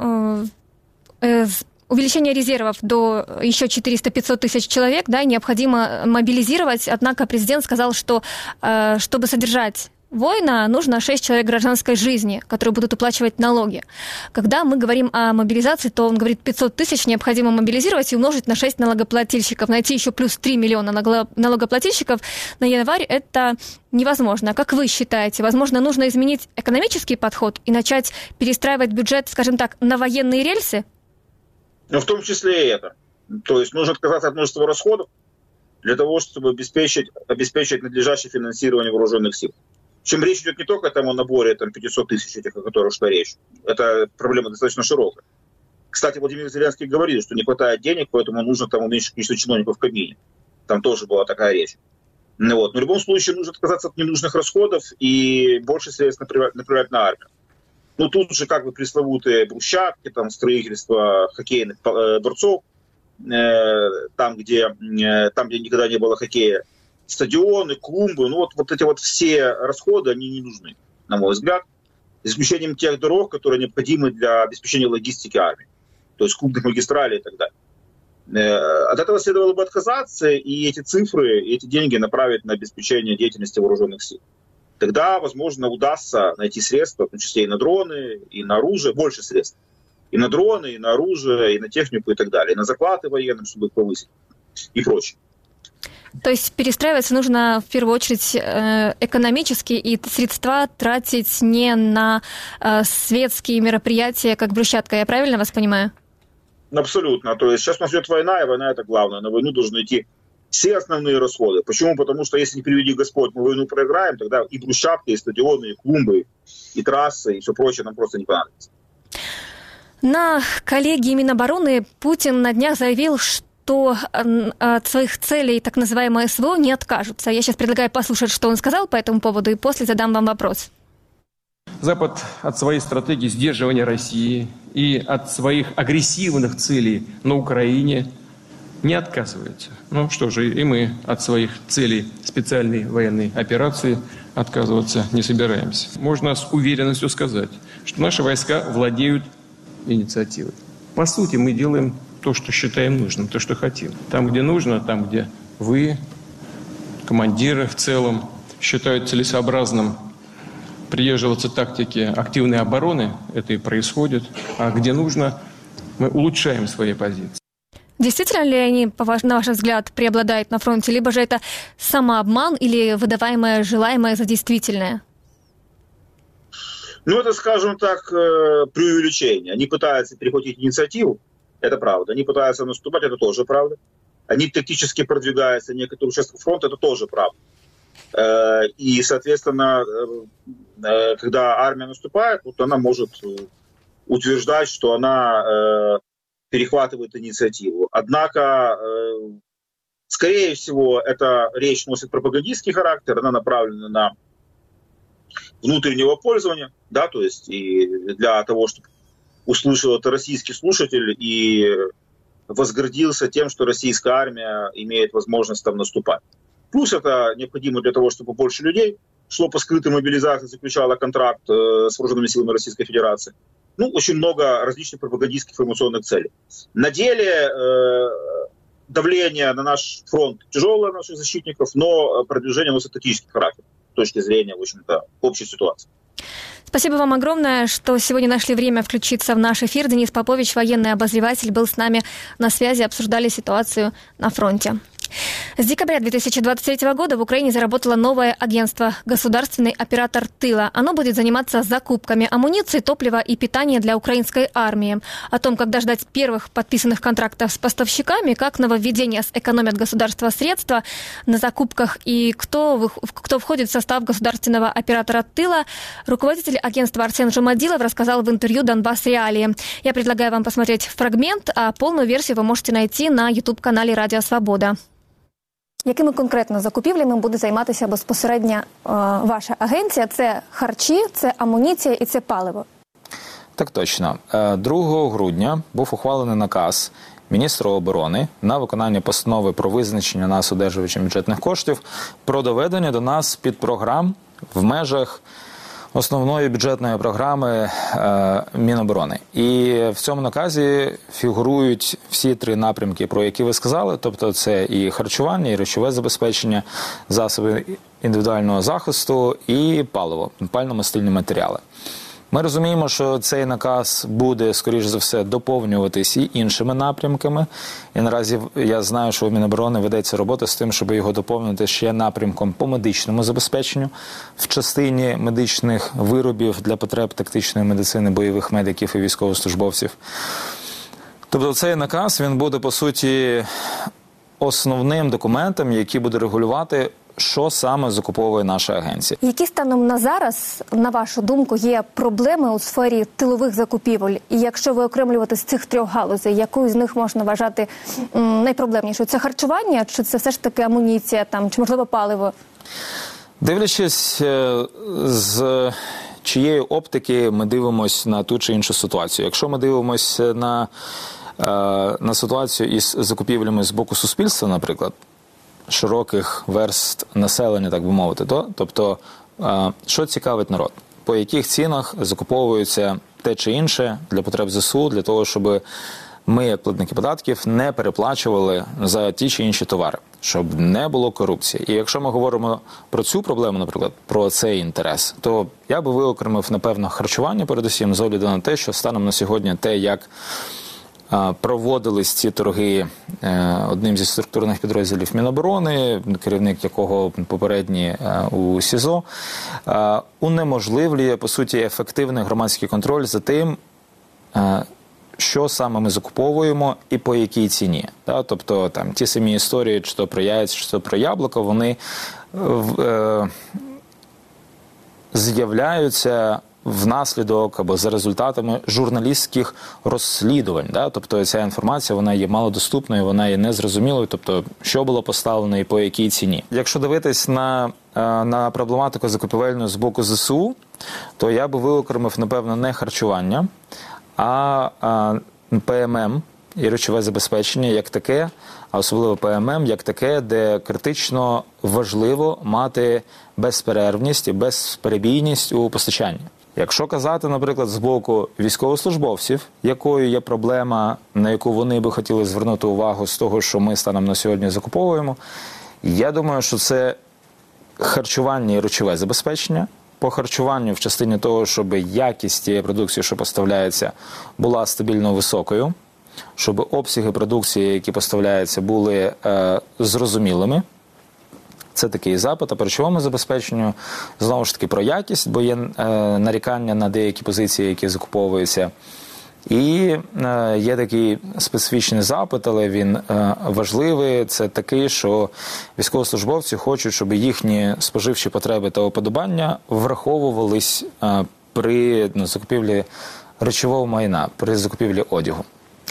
э, э, увеличение резервов до еще четыреста-пятьсот тысяч человек, да, необходимо мобилизировать. Однако президент сказал, что э, чтобы содержать воина, нужно шесть человек гражданской жизни, которые будут уплачивать налоги. Когда мы говорим о мобилизации, то он говорит, пятьсот тысяч необходимо мобилизировать и умножить на шесть налогоплательщиков. Найти еще плюс три миллиона налогоплательщиков на январь – это невозможно. Как вы считаете, возможно, нужно изменить экономический подход и начать перестраивать бюджет, скажем так, на военные рельсы? Ну, в том числе и это. То есть нужно отказаться от множества расходов для того, чтобы обеспечить, обеспечить надлежащее финансирование вооруженных сил. Причем речь идет не только там, о наборе там, пятьсот тысяч, этих, о которых шла речь. Это проблема достаточно широкая. Кстати, Владимир Зеленский говорил, что не хватает денег, поэтому нужно там уменьшить количество чиновников в кабине. Там тоже была такая речь. Ну, вот. Но в любом случае нужно отказаться от ненужных расходов и больше средств направлять, направлять на армию. Ну, тут же как бы пресловутые брусчатки, там, строительство хоккейных э, дворцов, э, там, где, э, там, где никогда не было хоккея, стадионы, клумбы, ну, вот, вот эти вот все расходы, они не нужны, на мой взгляд, за исключением тех дорог, которые необходимы для обеспечения логистики армии, то есть клубных магистралей и так далее. Э, от этого следовало бы отказаться, и эти цифры, и эти деньги направить на обеспечение деятельности вооруженных сил. Тогда, возможно, удастся найти средства, в том числе и на дроны, и на оружие, больше средств. И на дроны, и на оружие, и на технику, и так далее. И на заклады военным, чтобы их повысить, и прочее. То есть перестраиваться нужно в первую очередь экономически, и средства тратить не на светские мероприятия, как брусчатка. Я правильно вас понимаю? Абсолютно. То есть сейчас у нас идет война, и война — это главное. На войну должны идти все основные расходы. Почему? Потому что если не приведи Господь, мы войну проиграем, тогда и брусчатки, и стадионы, и клумбы, и трассы, и все прочее нам просто не понадобится. На коллегии Минобороны Путин на днях заявил, что от своих целей так называемое СВО не откажутся. Я сейчас предлагаю послушать, что он сказал по этому поводу, и после задам вам вопрос. Запад от своей стратегии сдерживания России и от своих агрессивных целей на Украине не отказывается. Ну что же, и мы от своих целей специальной военной операции отказываться не собираемся. Можно с уверенностью сказать, что наши войска владеют инициативой. По сути, мы делаем то, что считаем нужным, то, что хотим. Там, где нужно, там, где вы, командиры в целом, считают целесообразным придерживаться тактики активной обороны, это и происходит. А где нужно, мы улучшаем свои позиции. Действительно ли они, на ваш взгляд, преобладают на фронте, либо же это самообман или выдаваемое желаемое за действительное? Ну, это, скажем так, преувеличение. Они пытаются перехватить инициативу, это правда. Они пытаются наступать, это тоже правда. Они тактически продвигаются на некоторые участки фронта, это тоже правда. И, соответственно, когда армия наступает, вот она может утверждать, что она перехватывает инициативу. Однако, скорее всего, эта речь носит пропагандистский характер, она направлена на внутреннего пользования, да, то есть и для того, чтобы услышал это российский слушатель и возгордился тем, что российская армия имеет возможность там наступать. Плюс это необходимо для того, чтобы больше людей шло по скрытой мобилизации, заключало контракт э, с вооруженными силами Российской Федерации. Ну, очень много различных пропагандистских информационных целей. На деле э, давление на наш фронт тяжелое, наших защитников, но продвижение носит тактический характер с точки зрения, в общем-то, общей ситуации. Спасибо вам огромное, что сегодня нашли время включиться в наш эфир. Денис Попович, военный обозреватель, был с нами на связи, обсуждали ситуацию на фронте. С декабря две тысячи двадцать третьего года в Украине заработало новое агентство «Государственный оператор тыла». Оно будет заниматься закупками амуниции, топлива и питания для украинской армии. О том, когда ждать первых подписанных контрактов с поставщиками, как нововведения сэкономят государство средства на закупках и кто, кто входит в состав государственного оператора тыла, руководитель агентства Арсен Жумадилов рассказал в интервью «Донбасс Реалии». Я предлагаю вам посмотреть фрагмент, а полную версию вы можете найти на YouTube-канале «Радио Свобода». Якими конкретно закупівлями буде займатися безпосередньо е, ваша агенція? Це харчі, це амуніція і це паливо? Так точно. другого грудня був ухвалений наказ міністра оборони на виконання постанови про визначення нас одержувачем бюджетних коштів про доведення до нас підпрограм в межах основної бюджетної програми е, Міноборони. І в цьому наказі фігурують всі три напрямки, про які ви сказали, тобто це і харчування, і речове забезпечення, засоби індивідуального захисту і паливо, пально-мастильні матеріали. Ми розуміємо, що цей наказ буде, скоріш за все, доповнюватись і іншими напрямками. І наразі я знаю, що у Міноборони ведеться робота з тим, щоб його доповнити ще напрямком по медичному забезпеченню в частині медичних виробів для потреб тактичної медицини, бойових медиків і військовослужбовців. Тобто цей наказ, він буде, по суті, основним документом, який буде регулювати, що саме закуповує наша агенція. Які станом на зараз, на вашу думку, є проблеми у сфері тилових закупівель? І якщо виокремлювати з цих трьох галузей, яку з них можна вважати м, найпроблемнішою? Це харчування, чи це все ж таки амуніція, там, чи, можливо, паливо? Дивлячись, з чиєї оптики ми дивимося на ту чи іншу ситуацію. Якщо ми дивимося на, на ситуацію із закупівлями з боку суспільства, наприклад, широких верст населення, так би мовити, то, тобто, що цікавить народ? По яких цінах закуповується те чи інше для потреб ЗСУ, для того, щоб ми, як платники податків, не переплачували за ті чи інші товари, щоб не було корупції. І якщо ми говоримо про цю проблему, наприклад, про цей інтерес, то я би виокремив, напевно, харчування, передусім, з огляду на те, що станом на сьогодні те, як проводились ці торги одним зі структурних підрозділів Міноборони, керівник якого попередній у СІЗО, унеможливлює, по суті, ефективний громадський контроль за тим, що саме ми закуповуємо і по якій ціні. Тобто там ті самі історії, чи то про яйця, чи то про яблуко, вони з'являються внаслідок або за результатами журналістських розслідувань. Да? Тобто ця інформація, вона є малодоступною, вона є незрозумілою, тобто що було поставлено і по якій ціні. Якщо дивитись на, на проблематику закупівельну з боку ЗСУ, то я би виокремив, напевно, не харчування, а, а ПММ і речове забезпечення як таке, а особливо ПММ як таке, де критично важливо мати безперервність і безперебійність у постачанні. Якщо казати, наприклад, з боку військовослужбовців, якою є проблема, на яку вони би хотіли звернути увагу з того, що ми станом на сьогодні закуповуємо, я думаю, що це харчування і речове забезпечення. По харчуванню в частині того, щоб якість тієї продукції, що поставляється, була стабільно високою, щоб обсяги продукції, які поставляються, були е, зрозумілими. Це такий запит. А по речовому забезпеченню, знову ж таки, про якість, бо є е, нарікання на деякі позиції, які закуповуються. І е, є такий специфічний запит, але він е, важливий. Це такий, що військовослужбовці хочуть, щоб їхні споживчі потреби та уподобання враховувались е, при ну, закупівлі речового майна, при закупівлі одягу.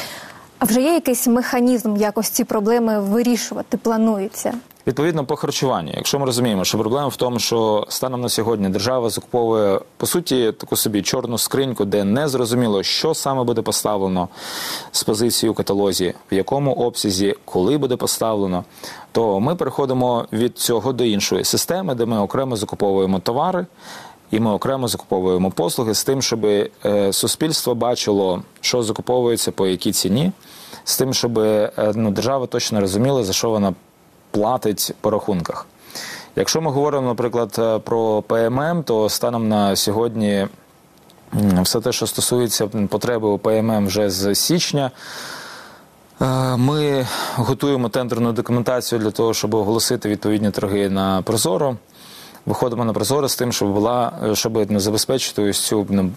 А вже є якийсь механізм, якось ці проблеми вирішувати планується? Відповідно, по харчуванню. Якщо ми розуміємо, що проблема в тому, що станом на сьогодні держава закуповує, по суті, таку собі чорну скриньку, де не зрозуміло, що саме буде поставлено з позиції у каталозі, в якому обсязі, коли буде поставлено, то ми переходимо від цього до іншої системи, де ми окремо закуповуємо товари, і ми окремо закуповуємо послуги з тим, щоб е, суспільство бачило, що закуповується, по якій ціні, з тим, щоб е, ну, держава точно розуміла, за що вона платить по рахунках. Якщо ми говоримо, наприклад, про ПММ, то станом на сьогодні все те, що стосується потреби у ПММ вже з січня, ми готуємо тендерну документацію для того, щоб оголосити відповідні торги на Прозоро. Виходимо на Прозоро з тим, щоб була, щоб ну, забезпечити ось цю ну,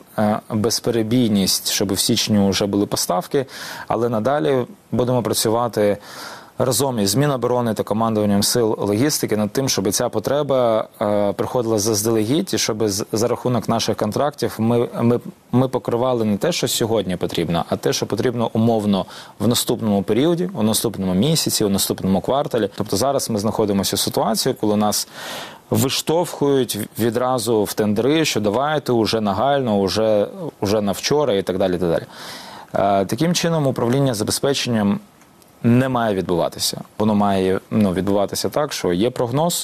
безперебійність, щоб в січні вже були поставки, але надалі будемо працювати разом із Міноборони та командуванням сил логістики над тим, щоб ця потреба е, приходила заздалегідь і щоб з, за рахунок наших контрактів ми, ми, ми покривали не те, що сьогодні потрібно, а те, що потрібно умовно в наступному періоді, у наступному місяці, у наступному кварталі. Тобто зараз ми знаходимося в ситуації, коли нас виштовхують відразу в тендери, що давайте уже нагально, уже, уже на вчора і так далі. Так далі. Е, таким чином управління забезпеченням не має відбуватися. Воно має ну, відбуватися так, що є прогноз,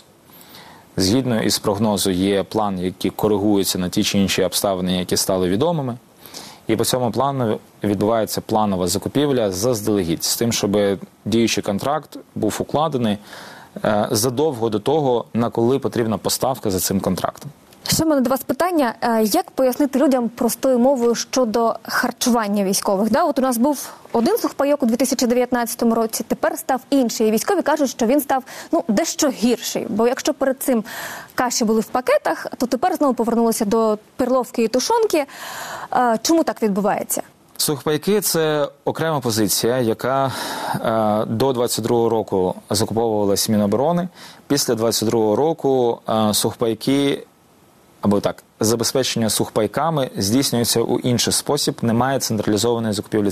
згідно із прогнозу є план, який коригується на ті чи інші обставини, які стали відомими, і по цьому плану відбувається планова закупівля заздалегідь, з тим, щоб діючий контракт був укладений е, задовго до того, на коли потрібна поставка за цим контрактом. Ще в мене до вас питання, як пояснити людям простою мовою щодо харчування військових? Да? От у нас був один сухпайок у дві тисячі дев'ятнадцятому році, тепер став інший. І військові кажуть, що він став ну, дещо гірший. Бо якщо перед цим каші були в пакетах, то тепер знову повернулися до перловки і тушонки. Чому так відбувається? Сухпайки – це окрема позиція, яка е, до двадцять другого року закуповувалась Міноборони. Після двадцять другого року е, сухпайки або так, забезпечення сухпайками здійснюється у інший спосіб, немає централізованої закупівлі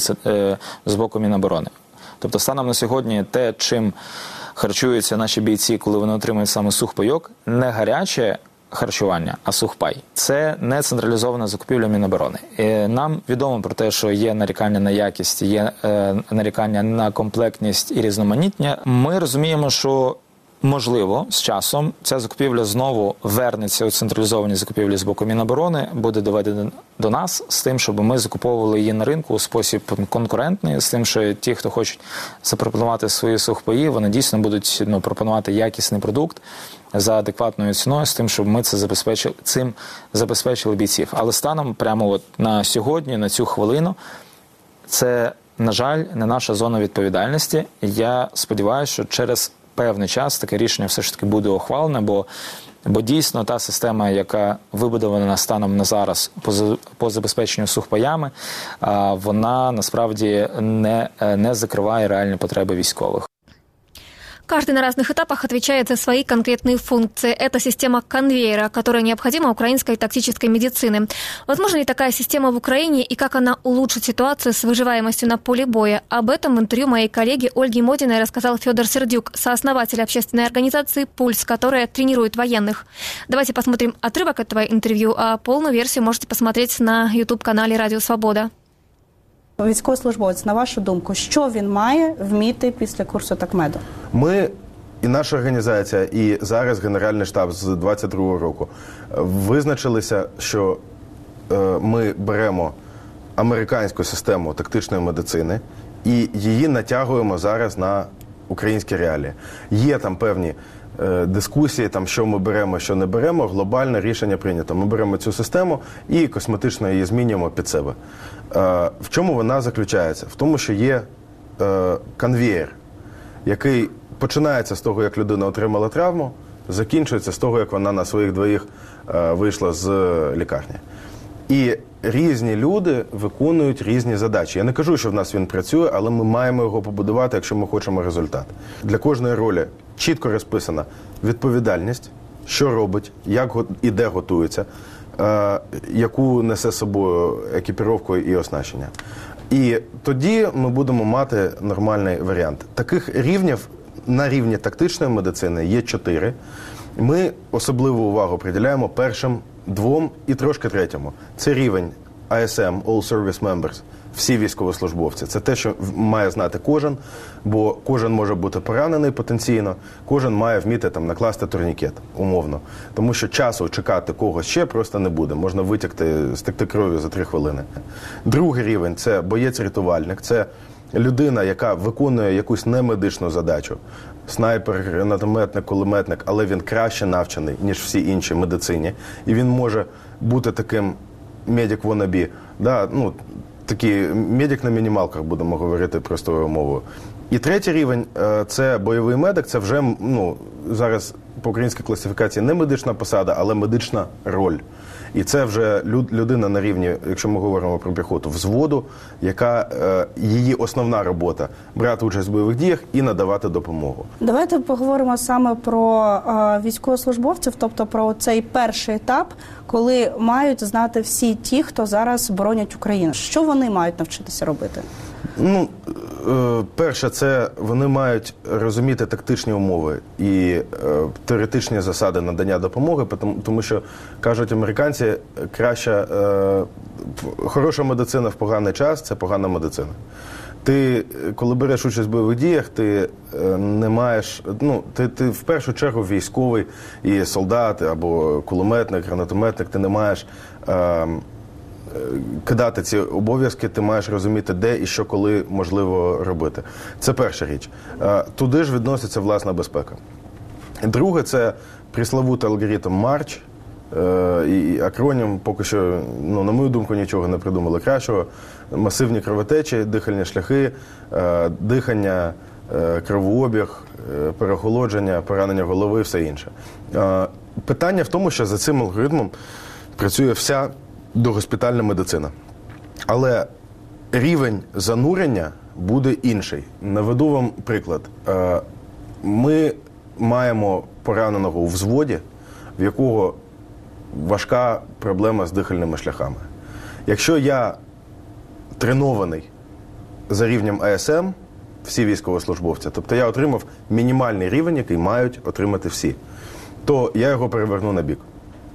з боку Міноборони. Тобто станом на сьогодні те, чим харчуються наші бійці, коли вони отримують саме сухпайок, не гаряче харчування, а сухпай. Це не централізована закупівля Міноборони. Нам відомо про те, що є нарікання на якість, є нарікання на комплектність і різноманіття. Ми розуміємо, що можливо, з часом ця закупівля знову вернеться у централізовані закупівлі з боку Міноборони, буде доведена до нас з тим, щоб ми закуповували її на ринку у спосіб конкурентний, з тим, що ті, хто хочуть запропонувати свої сухпаї, вони дійсно будуть ну, пропонувати якісний продукт за адекватною ціною, з тим, щоб ми це забезпечили, цим забезпечили бійців. Але станом прямо от на сьогодні, на цю хвилину, це, на жаль, не наша зона відповідальності. Я сподіваюся, що через певний час таке рішення все ж таки буде ухвалене, бо, бо дійсно та система, яка вибудована станом на зараз по, по забезпеченню сухпаями, вона насправді не, не закриває реальні потреби військових. Каждый на разных этапах отвечает за свои конкретные функции. Это система конвейера, которая необходима украинской тактической медицины. Возможно ли такая система в Украине и как она улучшит ситуацию с выживаемостью на поле боя? Об этом в интервью моей коллеги Ольги Модиной рассказал Федор Сердюк, сооснователь общественной организации «Пульс», которая тренирует военных. Давайте посмотрим отрывок этого интервью, а полную версию можете посмотреть на ютуб-канале «Радио Свобода». Військовослужбовець, на вашу думку, що він має вміти після курсу такмеду? Ми і наша організація, і зараз Генеральний штаб з двадцять другого року визначилися, що ми беремо американську систему тактичної медицини і її натягуємо зараз на українські реалії. Є там певні дискусії, там, що ми беремо, що не беремо, глобальне рішення прийнято. Ми беремо цю систему і косметично її змінюємо під себе. В чому вона заключається? В тому, що є конвеєр, який починається з того, як людина отримала травму, закінчується з того, як вона на своїх двоїх вийшла з лікарні. І різні люди виконують різні задачі. Я не кажу, що в нас він працює, але ми маємо його побудувати, якщо ми хочемо результат. Для кожної ролі чітко розписана відповідальність, що робить, як і де готується, е, яку несе з собою екіпіровку і оснащення. І тоді ми будемо мати нормальний варіант. Таких рівнів на рівні тактичної медицини є чотири. Ми особливу увагу приділяємо першим двом і трошки третьому. Це рівень ей ес ем, All Service Members, всі військовослужбовці. Це те, що має знати кожен, бо кожен може бути поранений потенційно, кожен має вміти там накласти турнікет, умовно. Тому що часу чекати когось ще просто не буде. Можна витягти, стекти кров'ю за три хвилини. Другий рівень – це боєць-рятувальник. Це людина, яка виконує якусь немедичну задачу. Снайпер, гранатометник, кулеметник, але він краще навчений, ніж всі інші в медицині. І він може бути таким медик-вонабі, да, ну, такий медик на мінімалках, будемо говорити простою мовою. І третій рівень – це бойовий медик, це вже, ну, зараз по українській класифікації не медична посада, але медична роль. І це вже людина на рівні, якщо ми говоримо про піхоту, взводу, яка е, її основна робота – брати участь в бойових діях і надавати допомогу. Давайте поговоримо саме про е, військовослужбовців, тобто про цей перший етап, коли мають знати всі ті, хто зараз боронять Україну. Що вони мають навчитися робити? Ну, е, перше, це вони мають розуміти тактичні умови і е, теоретичні засади надання допомоги, тому, тому що, кажуть американці, краща, е, хороша медицина в поганий час – це погана медицина. Ти, коли береш участь в бойових діях, ти не маєш, ну, ти, ти в першу чергу військовий і солдат, або кулеметник, гранатометник, ти не маєш е, кидати ці обов'язки, ти маєш розуміти, де і що, коли можливо робити. Це перша річ. Е, туди ж відноситься власна безпека. Друге, це приславутий алгоритм Марч, е, і акронім, поки що, ну, на мою думку, нічого не придумали кращого. Масивні кровотечі, дихальні шляхи, е, дихання, е, кровообіг, е, переохолодження, поранення голови і все інше. Е, питання в тому, що за цим алгоритмом працює вся догоспітальна медицина. Але рівень занурення буде інший. Наведу вам приклад. Е, ми маємо пораненого у взводі, в якого важка проблема з дихальними шляхами. Якщо я тренований за рівнем А С М, всі військовослужбовці, тобто я отримав мінімальний рівень, який мають отримати всі, то я його переверну на бік.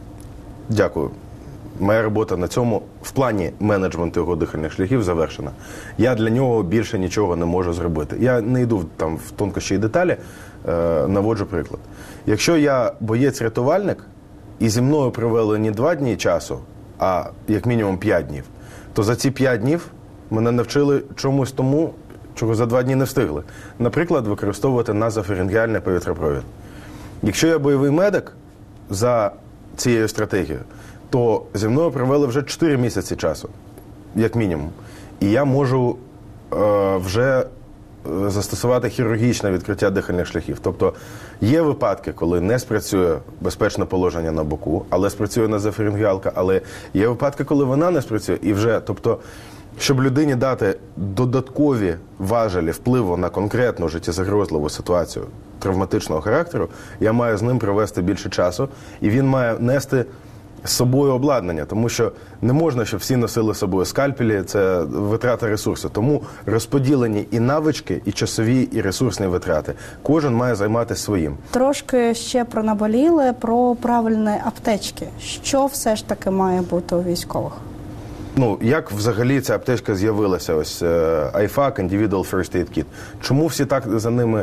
Дякую. Моя робота на цьому в плані менеджменту його дихальних шляхів завершена. Я для нього більше нічого не можу зробити. Я не йду там в тонкощі і деталі, е, наводжу приклад. Якщо я боєць-рятувальник, і зі мною провели не два дні часу, а як мінімум п'ять днів, то за ці п'ять днів мене навчили чомусь тому, чого за два дні не встигли. Наприклад, використовувати назофарингеальний повітряпровід. Якщо я бойовий медик за цією стратегією, то зі мною провели вже чотири місяці часу, як мінімум. І я можу е, вже застосувати хірургічне відкриття дихальних шляхів. Тобто є випадки, коли не спрацює безпечне положення на боку, але спрацює назофарингеалка, але є випадки, коли вона не спрацює і вже, тобто, щоб людині дати додаткові важелі впливу на конкретну життєзагрозливу ситуацію травматичного характеру, я маю з ним провести більше часу, і він має нести з собою обладнання, тому що не можна, щоб всі носили з собою скальпелі, це витрата ресурсу. Тому розподілені і навички, і часові, і ресурсні витрати. Кожен має займатися своїм. Трошки ще про наболіле, про правильні аптечки. Що все ж таки має бути у військових? Ну, як взагалі ця аптечка з'явилася, ось ай фак, Individual First Aid Kit. Чому всі так за ними,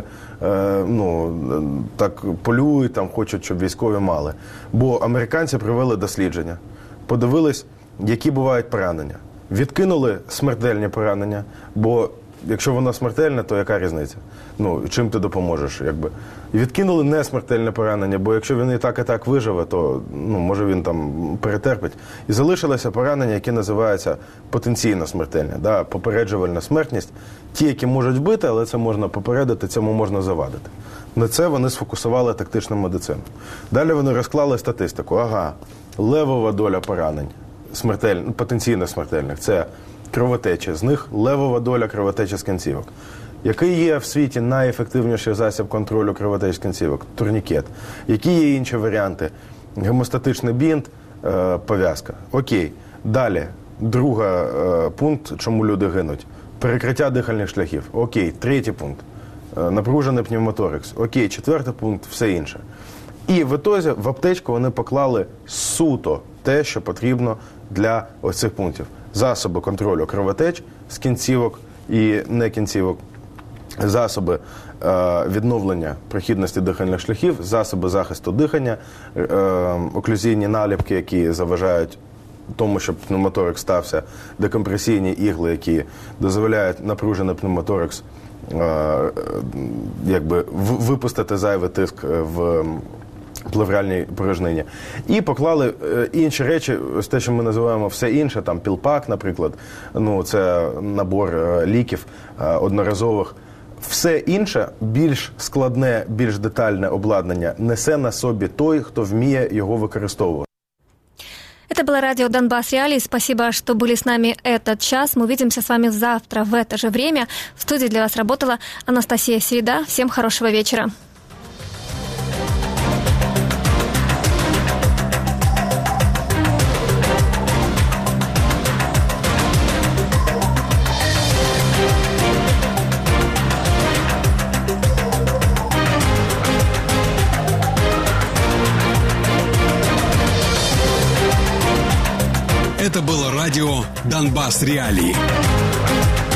ну, так полюють, там, хочуть, щоб військові мали? Бо американці провели дослідження, подивились, які бувають поранення. Відкинули смертельні поранення, бо якщо воно смертельне, то яка різниця? Ну, чим ти допоможеш, якби. І відкинули несмертельне поранення, бо якщо він і так, і так виживе, то, ну, може він там перетерпить. І залишилося поранення, які називаються потенційно смертельне, да, попереджувальна смертність. Ті, які можуть вбити, але це можна попередити, цьому можна завадити. На це вони сфокусували тактичну медицину. Далі вони розклали статистику. Ага, левова доля поранень, смертель... потенційно смертельних, це кровотечі. З них левова доля кровотечі з кінцівок. Який є в світі найефективніший засіб контролю кровотеч з кінцівок? Турнікет. Які є інші варіанти? Гемостатичний бінт, е, пов'язка. Окей. Далі. Другий е, пункт, чому люди гинуть. Перекриття дихальних шляхів. Окей. Третій пункт. Е, напружений пневмоторикс. Окей. Четвертий пункт. Все інше. І в ітозі в аптечку вони поклали суто те, що потрібно для ось цих пунктів. Засоби контролю кровотеч з кінцівок і не кінцівок, засоби е, відновлення прохідності дихальних шляхів, засоби захисту дихання, е, оклюзійні наліпки, які заважають тому, щоб пневмоторикс стався, декомпресійні ігли, які дозволяють напружений пневмоторикс е, якби випустити зайвий тиск в плевральній порожнині. І поклали інші речі, ось те, що ми називаємо все інше, там пілпак, наприклад, ну, це набор ліків одноразових, Все інше, більш складне, більш детальне обладнання несе на собі той, хто вміє його використовувати. Это было радио «Донбасс Реалии». Спасибо, что были с нами этот час. Мы увидимся с вами завтра в это же время. В студии для вас работала Анастасия Середа. Всем хорошего вечера. Это было радио «Донбасс Реалии».